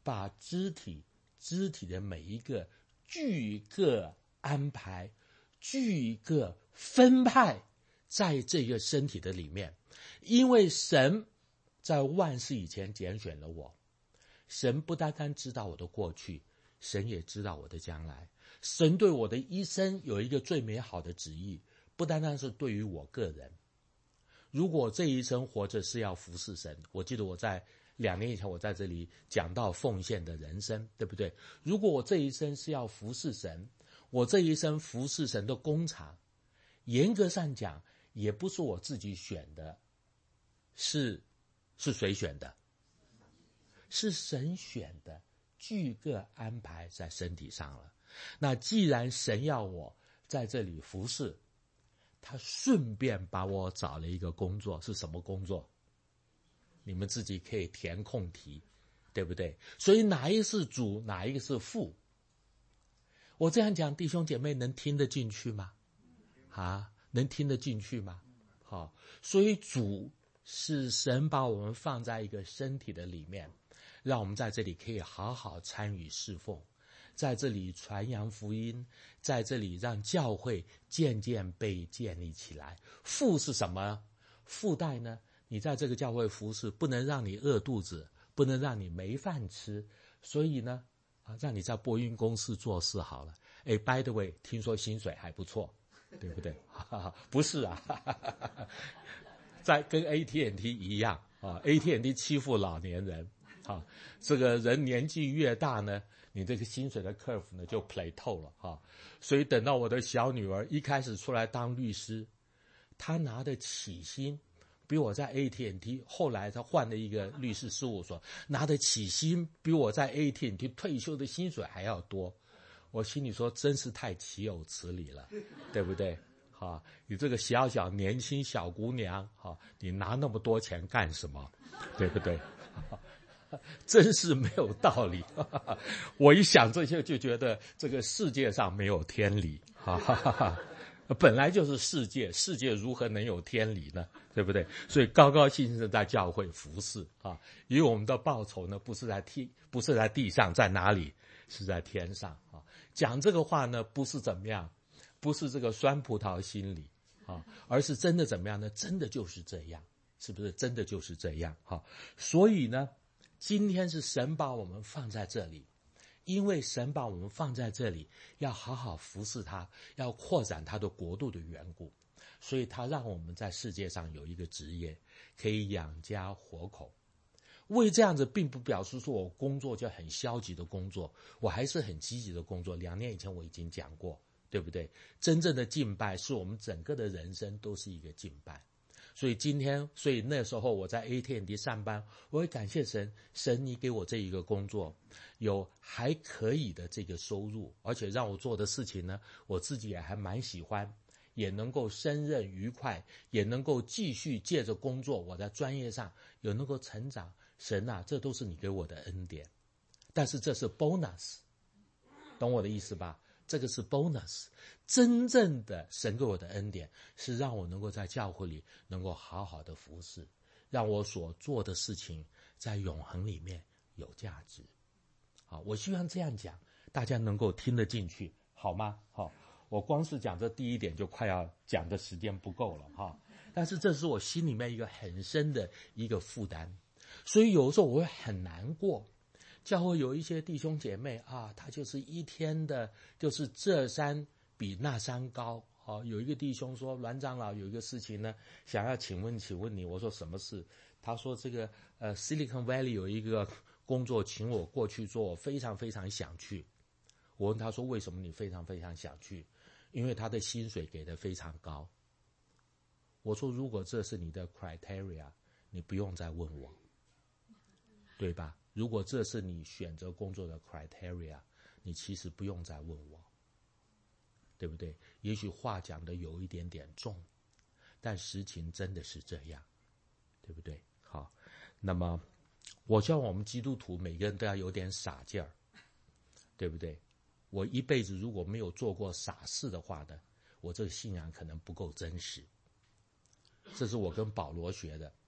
把肢体的每一个具个安排，具个分派在这个身体的里面。因为神在万事以前拣选了我，神不单单知道我的过去，神也知道我的将来。神对我的一生有一个最美好的旨意，不单单是对于我个人。如果这一生活着是要服侍神，我记得我在2年以前我在这里讲到奉献的人生，对不对？如果我这一生是要服侍神，我这一生服侍神的工厂，严格上讲也不是我自己选的，是谁选的？是神选的，具个安排在身体上了。那既然神要我在这里服侍，他顺便把我找了一个工作，是什么工作？你们自己可以填空题，对不对？所以哪一个是主，哪一个是副？我这样讲，弟兄姐妹能听得进去吗？能听得进去吗？好，所以主是神把我们放在一个身体的里面，让我们在这里可以好好参与侍奉，在这里传扬福音，在这里让教会渐渐被建立起来。副是什么？附带呢？你在这个教会服侍，不能让你饿肚子，不能让你没饭吃，所以呢，让你在播音公司做事好了。by the way， 听说薪水还不错，对不对？不是啊，在跟 AT&T 一样AT&T 欺负老年人这个人年纪越大呢，你这个薪水的 curve 呢就 plateau 了所以等到我的小女儿一开始出来当律师，她拿的起薪比我在 AT&T 后来他换了一个律师事务所拿的起薪比我在 AT&T 退休的薪水还要多。我心里说真是太岂有此理了，对不对？你这个小小年轻小姑娘你拿那么多钱干什么？对不对？真是没有道理。我一想这些就觉得这个世界上没有天理。本来就是世界如何能有天理呢？对不对？所以高高兴兴的在教会服侍因为我们的报酬呢不是在地上，在哪里？是在天上讲这个话呢不是怎么样，不是这个酸葡萄心理而是真的怎么样呢？真的就是这样，是不是？真的就是这样所以呢，今天是神把我们放在这里，因为神把我们放在这里，要好好服侍他，要扩展他的国度的缘故，所以他让我们在世界上有一个职业，可以养家活口。为这样子并不表示说我工作就很消极的工作，我还是很积极的工作。2年以前我已经讲过，对不对？真正的敬拜是我们整个的人生都是一个敬拜。所以那时候我在 AT&T 上班，我会感谢神，神你给我这一个工作，有还可以的这个收入，而且让我做的事情呢，我自己也还蛮喜欢，也能够胜任愉快，也能够继续借着工作，我在专业上有能够成长。神啊，这都是你给我的恩典，但是这是 bonus， 懂我的意思吧？这个是 bonus， 真正的神给我的恩典是让我能够在教会里能够好好的服侍，让我所做的事情在永恒里面有价值。我希望这样讲，大家能够听得进去，好吗？我光是讲这第一点就快要讲的时间不够了但是这是我心里面一个很深的一个负担，所以有时候我会很难过。教会有一些弟兄姐妹他就是一天的就是这山比那山高有一个弟兄说，栾长老有一个事情呢想要请问你。我说什么事？他说这个Silicon Valley 有一个工作请我过去做，我非常非常想去。我问他说为什么你非常非常想去？因为他的薪水给的非常高。我说如果这是你的 criteria， 你不用再问我，对吧？如果这是你选择工作的 criteria， 你其实不用再问我，对不对？也许话讲的有一点点重，但实情真的是这样，对不对？好，那么我希望我们基督徒每个人都要有点傻劲儿，对不对？我一辈子如果没有做过傻事的话呢，我这个信仰可能不够真实。这是我跟保罗学的。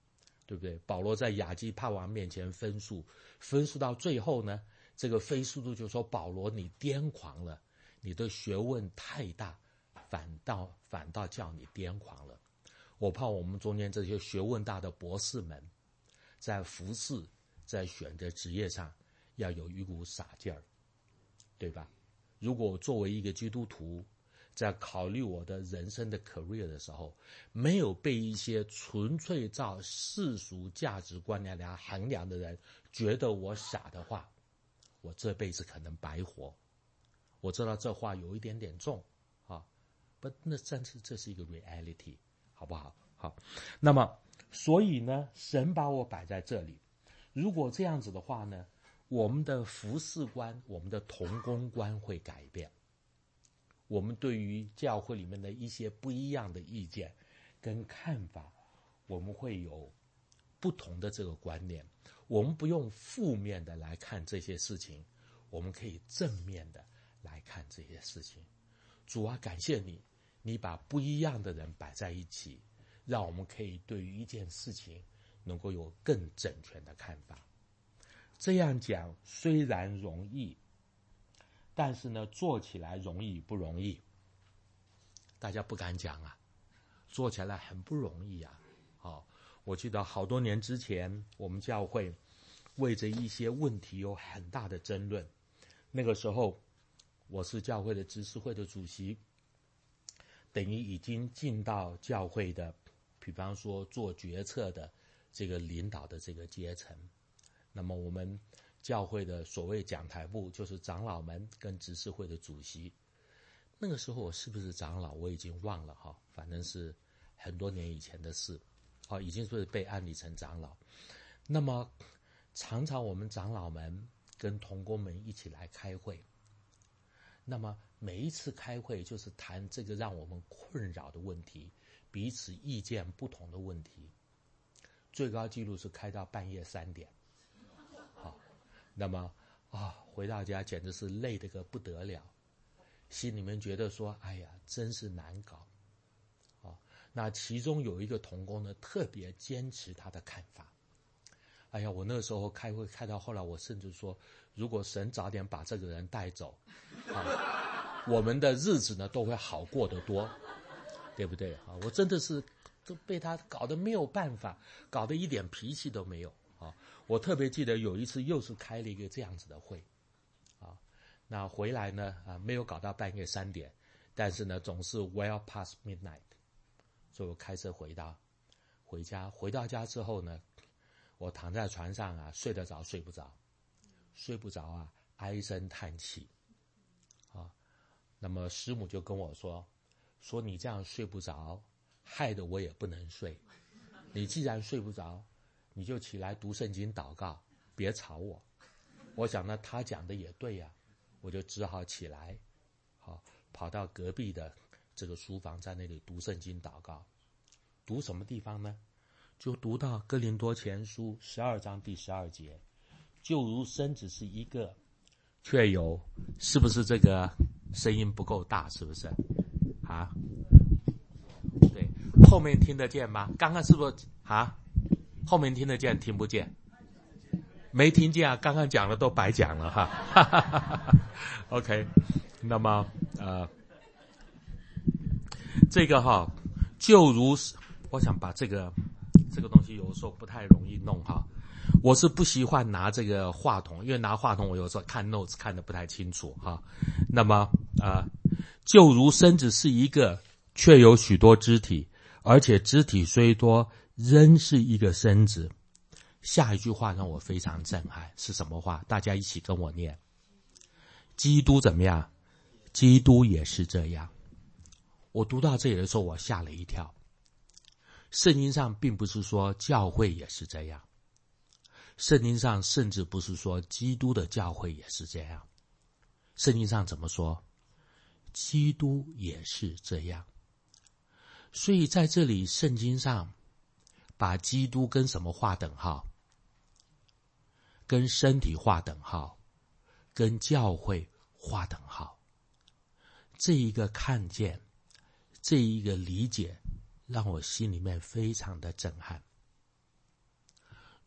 对不对？保罗在亚基帕王面前分诉到最后呢，这个非速度就说保罗你癫狂了，你的学问太大，反倒叫你癫狂了。我怕我们中间这些学问大的博士们，在服侍在选择职业上要有一股傻劲儿，对吧？如果作为一个基督徒，在考虑我的人生的 career 的时候，没有被一些纯粹照世俗价值观来衡量的人觉得我傻的话，我这辈子可能白活。我知道这话有一点点重啊，但是这是一个 reality， 好不好？好，那么所以呢，神把我摆在这里。如果这样子的话呢，我们的服事观，我们的同工观会改变。我们对于教会里面的一些不一样的意见跟看法，我们会有不同的这个观念。我们不用负面的来看这些事情，我们可以正面的来看这些事情。主啊，感谢你，你把不一样的人摆在一起，让我们可以对于一件事情能够有更整全的看法。这样讲虽然容易，但是呢，做起来容易不容易？大家不敢讲啊，做起来很不容易啊。我记得好多年之前，我们教会为着一些问题有很大的争论。那个时候，我是教会的执事会的主席，等于已经进到教会的，比方说做决策的这个领导的这个阶层。那么我们教会的所谓讲台部就是长老们跟执事会的主席。那个时候我是不是长老我已经忘了哈，反正是很多年以前的事，已经是被安理成长老。那么常常我们长老们跟同工们一起来开会，那么每一次开会就是谈这个让我们困扰的问题，彼此意见不同的问题，最高纪录是开到半夜3点。那么回到家简直是累得个不得了，心里面觉得说，哎呀，真是难搞。那其中有一个同工呢，特别坚持他的看法。哎呀，我那个时候开会开到后来，我甚至说，如果神早点把这个人带走，我们的日子呢都会好过得多，对不对？我真的是都被他搞得没有办法，搞得一点脾气都没有。我特别记得有一次又是开了一个这样子的会，那回来呢没有搞到半夜3点，但是呢总是 well past midnight， 所以我开车回家，回到家之后呢，我躺在床上睡得着睡不着唉声叹气那么师母就跟我说你这样睡不着，害得我也不能睡，你既然睡不着，你就起来读圣经祷告，别吵我。我想呢，他讲的也对呀，我就只好起来，跑到隔壁的这个书房，在那里读圣经祷告。读什么地方呢？就读到哥林多前书12章第12节，就如身子是一个，却有，是不是这个声音不够大？是不是？对，后面听得见吗？刚刚是不是后面听得见听不见？没听见啊，刚刚讲的都白讲了哈。OK， 那么这个就如我想把这个东西有时候不太容易弄我是不喜欢拿这个话筒，因为拿话筒我有时候看 notes 看得不太清楚那么就如身子是一个，却有许多肢体，而且肢体虽多，仍是一个身子。下一句话让我非常震撼，是什么话？大家一起跟我念。基督怎么样？基督也是这样。我读到这里的时候，我吓了一跳。圣经上并不是说教会也是这样，圣经上甚至不是说基督的教会也是这样。圣经上怎么说？基督也是这样。所以在这里圣经上把基督跟什么划等号？跟身体划等号，跟教会划等号。这一个看见，这一个理解，让我心里面非常的震撼。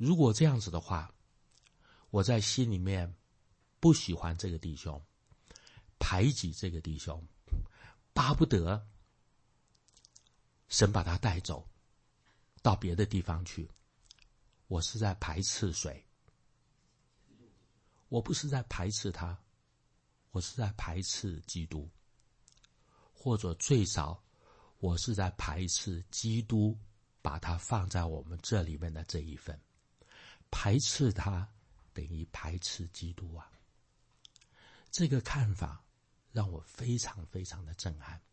如果这样子的话，我在心里面不喜欢这个弟兄，排挤这个弟兄，巴不得神把他带走到别的地方去，我是在排斥谁？我不是在排斥他，我是在排斥基督，或者最少我是在排斥基督把他放在我们这里面的这一份。排斥他等于排斥基督啊！这个看法让我非常非常的震撼。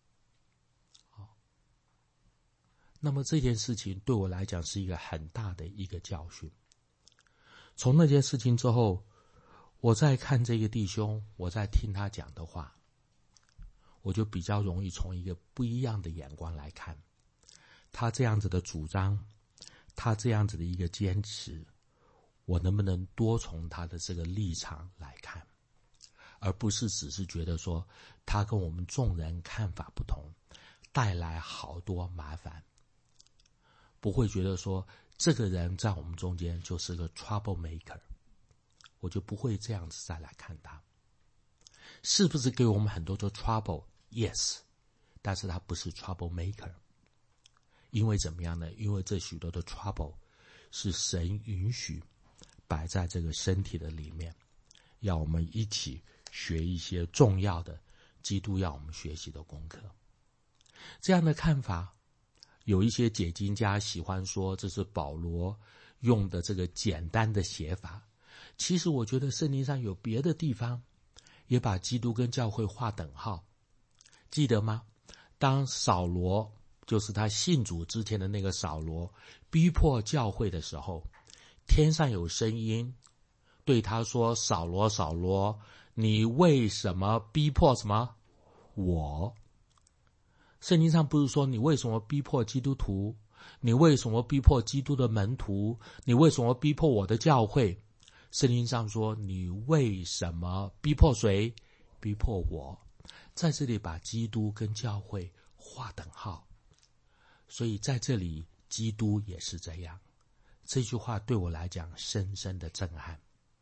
那么这件事情对我来讲是一个很大的一个教训。从那件事情之后，我再看这个弟兄，我再听他讲的话，我就比较容易从一个不一样的眼光来看他这样子的主张，他这样子的一个坚持，我能不能多从他的这个立场来看，而不是只是觉得说他跟我们众人看法不同，带来好多麻烦，不会觉得说这个人在我们中间就是个 trouble maker， 我就不会这样子再来看他。是不是给我们很多的 trouble？ Yes， 但是他不是 trouble maker。 因为怎么样呢？因为这许多的 trouble 是神允许摆在这个身体的里面，要我们一起学一些重要的基督要我们学习的功课。这样的看法，有一些解经家喜欢说这是保罗用的这个简单的写法。其实我觉得圣经上有别的地方也把基督跟教会划等号。记得吗？当扫罗，就是他信主之前的那个扫罗，逼迫教会的时候，天上有声音对他说，扫罗扫罗，你为什么逼迫什么我？圣经上不是说你为什么逼迫基督徒，你为什么逼迫基督的门徒，你为什么逼迫我的教会？圣经上说你为什么逼迫谁？逼迫我。在这里把基督跟教会划等号，所以在这里基督也是这样。这句话对我来讲深深的震撼，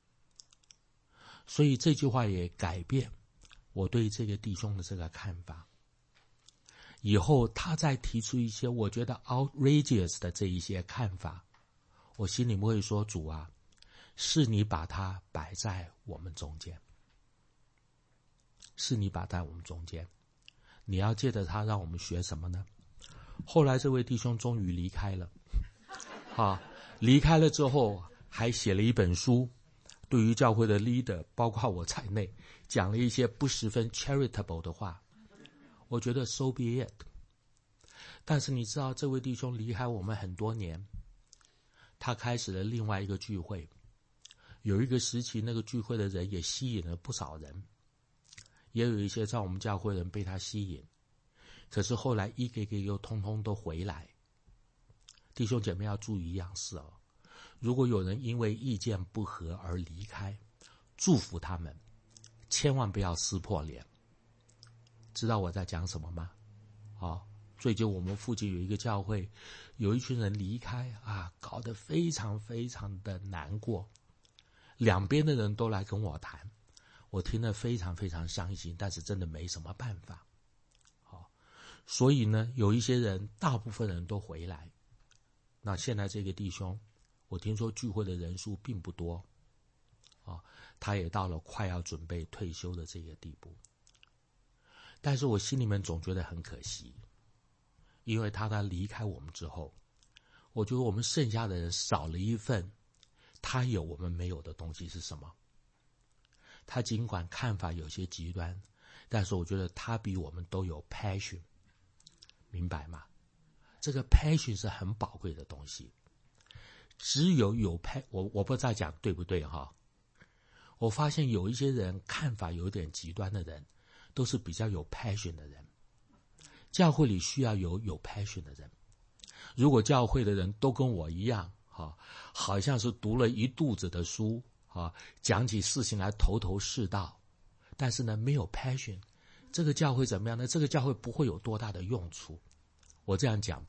所以这句话也改变我对这个弟兄的这个看法。以后他再提出一些我觉得 outrageous 的这一些看法，我心里面会说，主啊，是你把他摆在我们中间，是你摆在我们中间，你要借着他让我们学什么呢？后来这位弟兄终于离开了，离开了之后还写了一本书，对于教会的 leader 包括我在内讲了一些不十分 charitable 的话，我觉得 so be it。 但是你知道这位弟兄离开我们很多年，他开始了另外一个聚会，有一个时期那个聚会的人也吸引了不少人，也有一些在我们教会人被他吸引，可是后来一个个又通通都回来。弟兄姐妹要注意一样事哦，如果有人因为意见不合而离开，祝福他们，千万不要撕破脸。知道我在讲什么吗？最近我们附近有一个教会，有一群人离开搞得非常非常的难过，两边的人都来跟我谈，我听了非常非常伤心，但是真的没什么办法。所以呢，有一些人，大部分人都回来。那现在这个弟兄，我听说聚会的人数并不多，他也到了快要准备退休的这个地步。但是我心里面总觉得很可惜，因为他离开我们之后，我觉得我们剩下的人少了一份他有我们没有的东西。是什么？他尽管看法有些极端，但是我觉得他比我们都有 passion， 明白吗？这个 passion 是很宝贵的东西。只有我不知道讲对不对哈？我发现有一些人看法有点极端的人，都是比较有 passion 的人。教会里需要有 passion 的人。如果教会的人都跟我一样，好像是读了一肚子的书，讲起事情来头头是道，但是呢没有 passion， 这个教会怎么样呢？这个教会不会有多大的用处。我这样讲吧，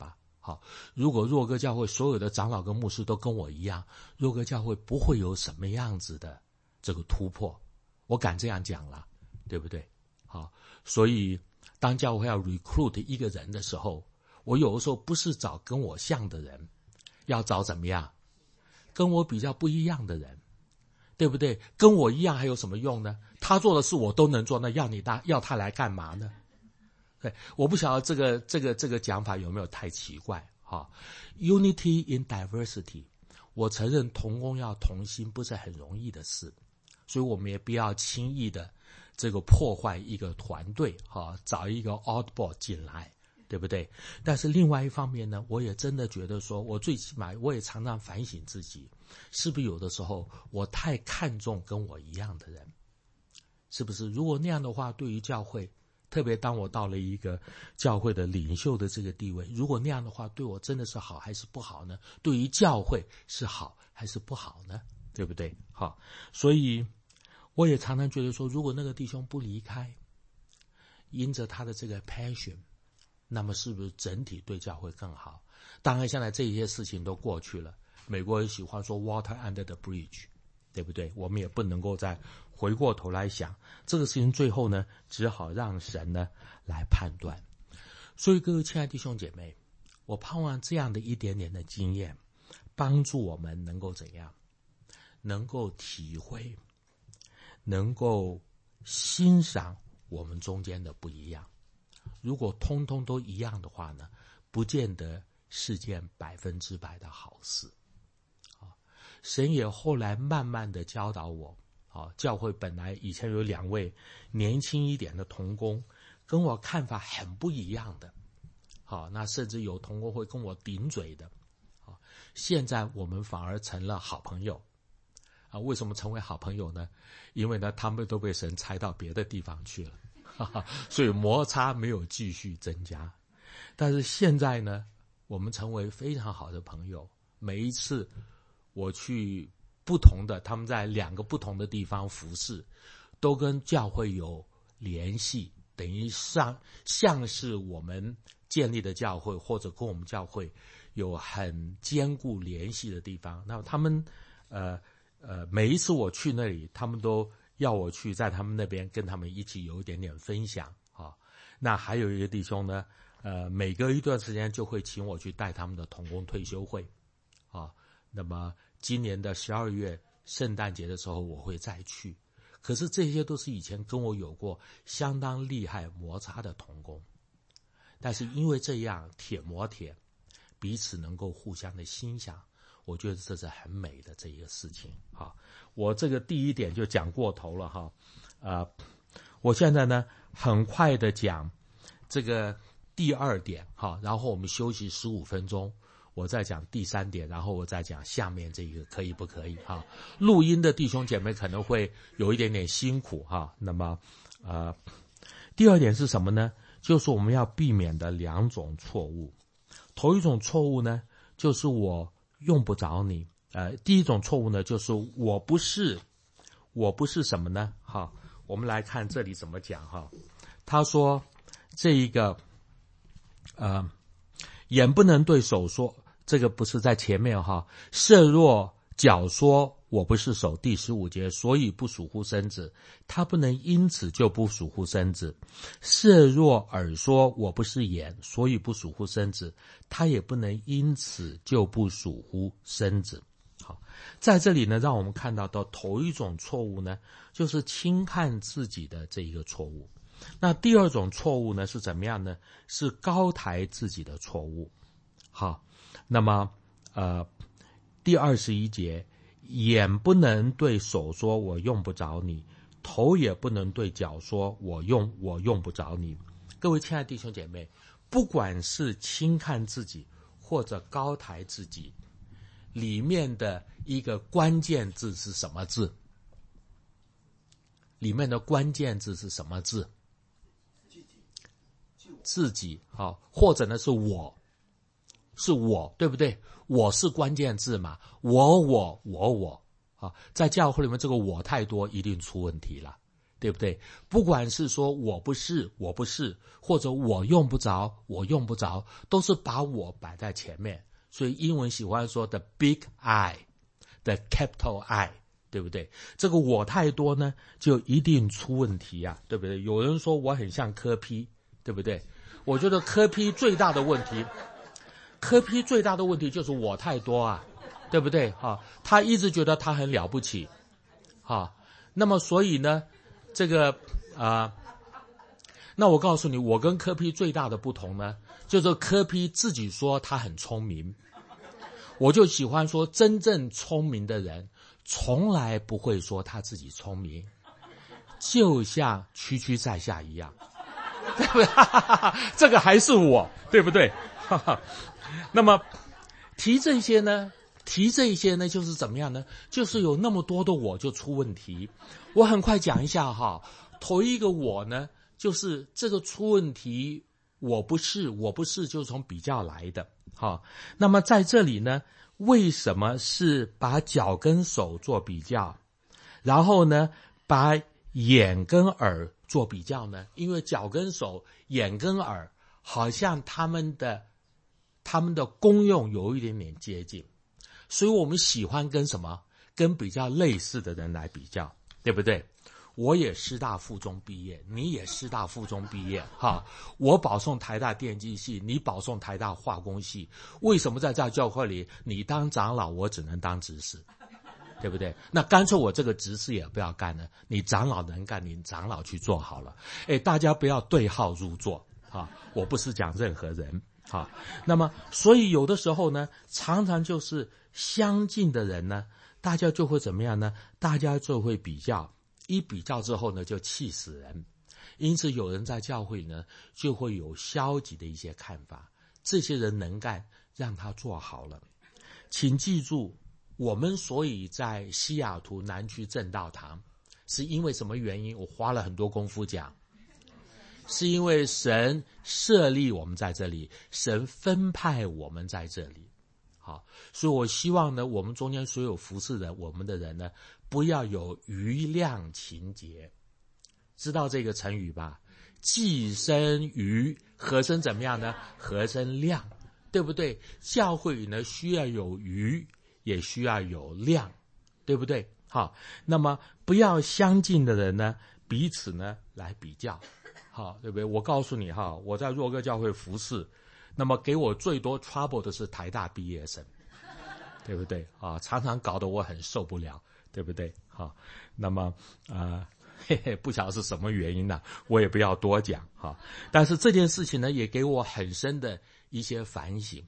好，如果若歌教会所有的长老跟牧师都跟我一样，若歌教会不会有什么样子的这个突破，我敢这样讲了，对不对？好，所以当教会要 recruit 一个人的时候，我有的时候不是找跟我像的人，要找怎么样跟我比较不一样的人，对不对？跟我一样还有什么用呢？他做的事我都能做，那要他来干嘛呢？对，我不晓得这个讲法有没有太奇怪哈。Unity in diversity， 我承认同工要同心不是很容易的事，所以我们也不要轻易的这个破坏一个团队哈，找一个 oddball 进来，对不对？但是另外一方面呢，我也真的觉得说，我最起码我也常常反省自己，是不是有的时候我太看重跟我一样的人，是不是？如果那样的话，对于教会，特别当我到了一个教会的领袖的这个地位，如果那样的话，对我真的是好还是不好呢？对于教会是好还是不好呢？对不对？好，所以我也常常觉得说，如果那个弟兄不离开，因着他的这个 passion， 那么是不是整体对教会更好？当然现在这些事情都过去了，美国人喜欢说 water under the bridge， 对不对？我们也不能够再回过头来想这个事情，最后呢只好让神呢来判断。所以各位亲爱的弟兄姐妹，我盼望这样的一点点的经验帮助我们能够怎样，能够体会，能够欣赏我们中间的不一样。如果通通都一样的话呢，不见得是件100%的好事。神也后来慢慢的教导我，教会本来以前有2位年轻一点的同工，跟我看法很不一样的，那甚至有同工会跟我顶嘴的，现在我们反而成了好朋友。为什么成为好朋友呢？因为呢，他们都被神差到别的地方去了，所以摩擦没有继续增加。但是现在呢，我们成为非常好的朋友。每一次我去不同的，他们在2个不同的地方服侍，都跟教会有联系，等于像是我们建立的教会，或者跟我们教会有很坚固联系的地方。那他们每一次我去那里，他们都要我去在他们那边跟他们一起有一点点分享啊。那还有一个弟兄呢，每隔一段时间就会请我去带他们的同工退休会啊。那么今年的12月圣诞节的时候我会再去。可是这些都是以前跟我有过相当厉害摩擦的同工，但是因为这样铁磨铁，彼此能够互相的欣赏，我觉得这是很美的这一个事情。好，我这个第一点就讲过头了哈。我现在呢很快的讲这个第2点哈，然后我们休息15分钟，我再讲第3点，然后我再讲下面这个可以不可以哈。录音的弟兄姐妹可能会有一点点辛苦哈。那么第2点是什么呢？就是我们要避免的2种错误。头一种错误呢，就是我用不着你。第一种错误呢，就是我不是什么呢？好，我们来看这里怎么讲哈。他说这一个眼不能对手说，这个不是在前面哈。设若脚说我不是手，第15节，所以不属乎身子，他不能因此就不属乎身子。设若耳说我不是眼，所以不属乎身子，他也不能因此就不属乎身子。好，在这里呢，让我们看到的头一种错误呢，就是轻看自己的这一个错误。那第2种错误呢是怎么样呢？是高抬自己的错误。好，那么第21节，眼不能对手说我用不着你，头也不能对脚说我用不着你。各位亲爱的弟兄姐妹，不管是轻看自己或者高抬自己，里面的一个关键字是什么字？里面的关键字是什么字？自己，好，或者呢是我，对不对？我是关键字嘛，我，在教会里面这个我太多，一定出问题了， 对不对？不管是说我不是，或者我用不着，都是把我摆在前面。所以英文喜欢说 the big I，the capital I， 对不对？这个我太多呢，就一定出问题啊，对不对？有人说我很像柯 P， 对不对？我觉得柯 P 最大的问题就是我太多啊，对不对？他一直觉得他很了不起，那么所以呢，这个那我告诉你，我跟柯 P 最大的不同呢，就是柯 P 自己说他很聪明，我就喜欢说真正聪明的人从来不会说他自己聪明，就像区区在下一样，对不对？这个还是我，对不对？那么提这些呢，就是怎么样呢？就是有那么多的我就出问题。我很快讲一下哈，头一个我呢，就是这个出问题，我不是就是从比较来的。好，那么在这里呢，为什么是把脚跟手做比较，然后呢，把眼跟耳做比较呢？因为脚跟手、眼跟耳好像他们的功用有一点点接近，所以我们喜欢跟什么？跟比较类似的人来比较，对不对？我也师大附中毕业，你也师大附中毕业，我保送台大电机系，你保送台大化工系，为什么在这教会里你当长老，我只能当执事，对不对？那干脆我这个执事也不要干了，你长老能干，你长老去做好了。大家不要对号入座，我不是讲任何人。那么所以有的时候呢，常常就是相近的人呢，大家就会怎么样呢？大家就会比较，一比较之后呢，就气死人。因此有人在教会呢，就会有消极的一些看法。这些人能干，让他做好了。请记住，我们所以在西雅图南区正道堂，是因为什么原因？我花了很多功夫讲。是因为神设立我们在这里，神分派我们在这里。好，所以我希望呢，我们中间所有服侍的我们的人呢，不要有余量情节。知道这个成语吧？既生瑜，何生怎么样呢？何生量，对不对？教会里呢，需要有余，也需要有量，对不对？好，那么不要相近的人呢，彼此呢来比较。对不对？我告诉你我在若歌教会服侍，那么给我最多 trouble 的是台大毕业生，对不对？常常搞得我很受不了，对不对？那么不晓得是什么原因呢，我也不要多讲但是这件事情呢，也给我很深的一些反省，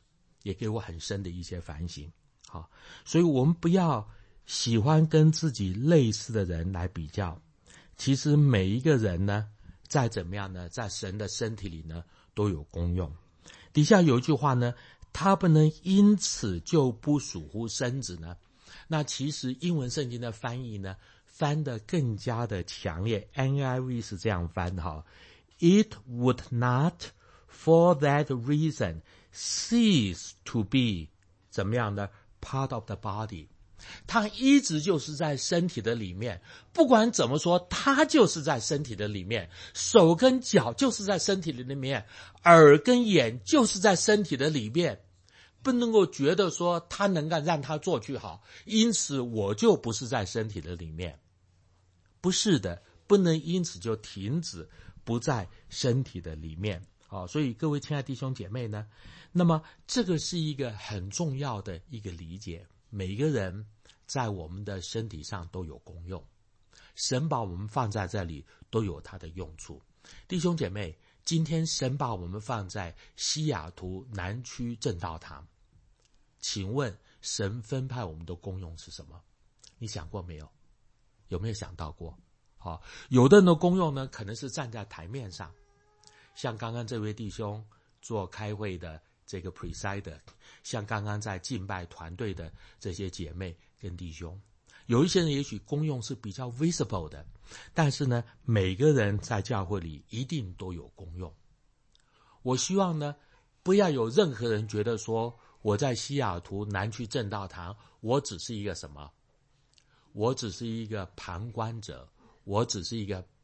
所以我们不要喜欢跟自己类似的人来比较。其实每一个人呢，再怎么样呢，在神的身体里呢，都有功用。底下有一句话呢，他不能因此就不属乎身子呢。那其实英文圣经的翻译呢，翻得更加的强烈。NIV 是这样翻的It would not for that reason cease to be 怎么样呢 part of the body。他一直就是在身体的里面，不管怎么说，他就是在身体的里面，手跟脚就是在身体的里面，耳跟眼就是在身体的里面，不能够觉得说他能够让他做去好，因此我就不是在身体的里面，不是的，不能因此就停止不在身体的里面。所以各位亲爱的弟兄姐妹呢，那么这个是一个很重要的一个理解。每个人在我们的身体上都有功用，神把我们放在这里都有它的用处。弟兄姐妹，今天神把我们放在西雅图南区正道堂，请问神分派我们的功用是什么？你想过没有？有没有想到过？有的人的功用呢，可能是站在台面上，像刚刚这位弟兄做开会的这个 presider， 像刚刚在敬拜团队的这些姐妹跟弟兄，有一些人也许功用是比较 visible 的，但是呢，每个人在教会里一定都有功用。我希望呢，不要有任何人觉得说我在西雅图南区正道堂，我只是一个什么？我只是一个旁观者，我只是一个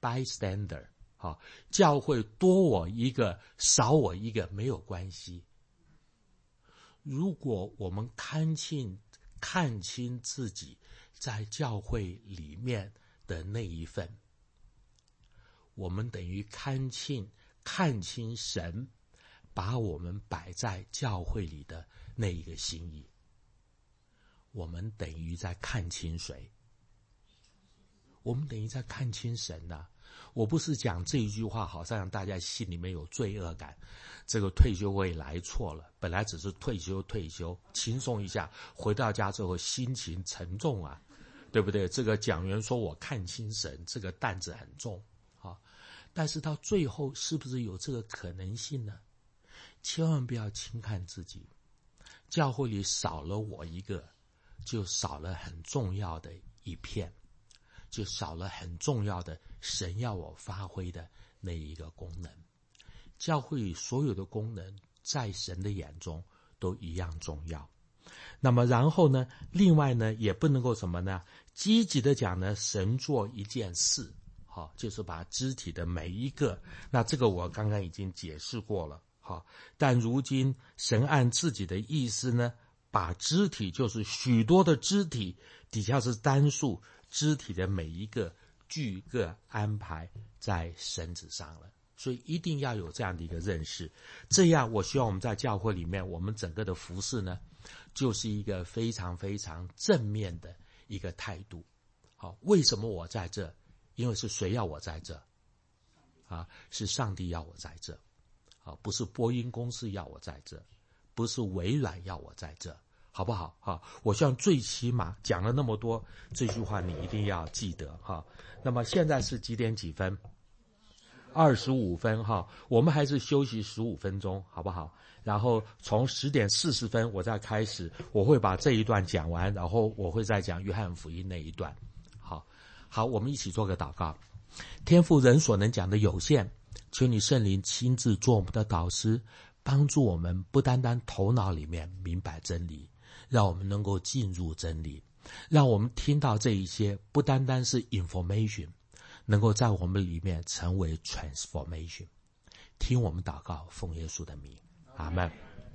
bystander， 好，教会多我一个少我一个没有关系。如果我们看清自己在教会里面的那一份，我们等于看清神把我们摆在教会里的那一个心意。我们等于在看清谁？我们等于在看清神啊。我不是讲这一句话好像让大家心里面有罪恶感，这个退休会来错了，本来只是退休轻松一下，回到家之后心情沉重啊，对不对？这个讲员说我看清神，这个担子很重啊。但是到最后是不是有这个可能性呢？千万不要轻看自己，教会里少了我一个，就少了很重要的一片，就少了很重要的神要我发挥的那一个功能。教会里所有的功能在神的眼中都一样重要。那么然后呢，另外呢也不能够什么呢，积极的讲呢，神做一件事，好，就是把肢体的每一个，那这个我刚刚已经解释过了，好，但如今神按自己的意思呢，把肢体，就是许多的肢体，底下是单数，肢体的每一个俱各安排在绳子上了。所以一定要有这样的一个认识，这样我希望我们在教会里面，我们整个的服事呢，就是一个非常非常正面的一个态度。好，为什么我在这？因为是谁要我在这？啊，是上帝要我在这。啊，不是波音公司要我在这，不是微软要我在这，好不好？哈，我希望最起码讲了那么多，这句话你一定要记得哈。那么现在是几点几分？25分哈，我们还是休息15分钟，好不好？然后从10点40分我再开始，我会把这一段讲完，然后我会再讲约翰福音那一段。好，我们一起做个祷告。天父，人所能讲的有限，求你圣灵亲自做我们的导师，帮助我们不单单头脑里面明白真理，让我们能够进入真理，让我们听到这一些不单单是 information， 能够在我们里面成为 transformation。听我们祷告，奉耶稣的名，阿们。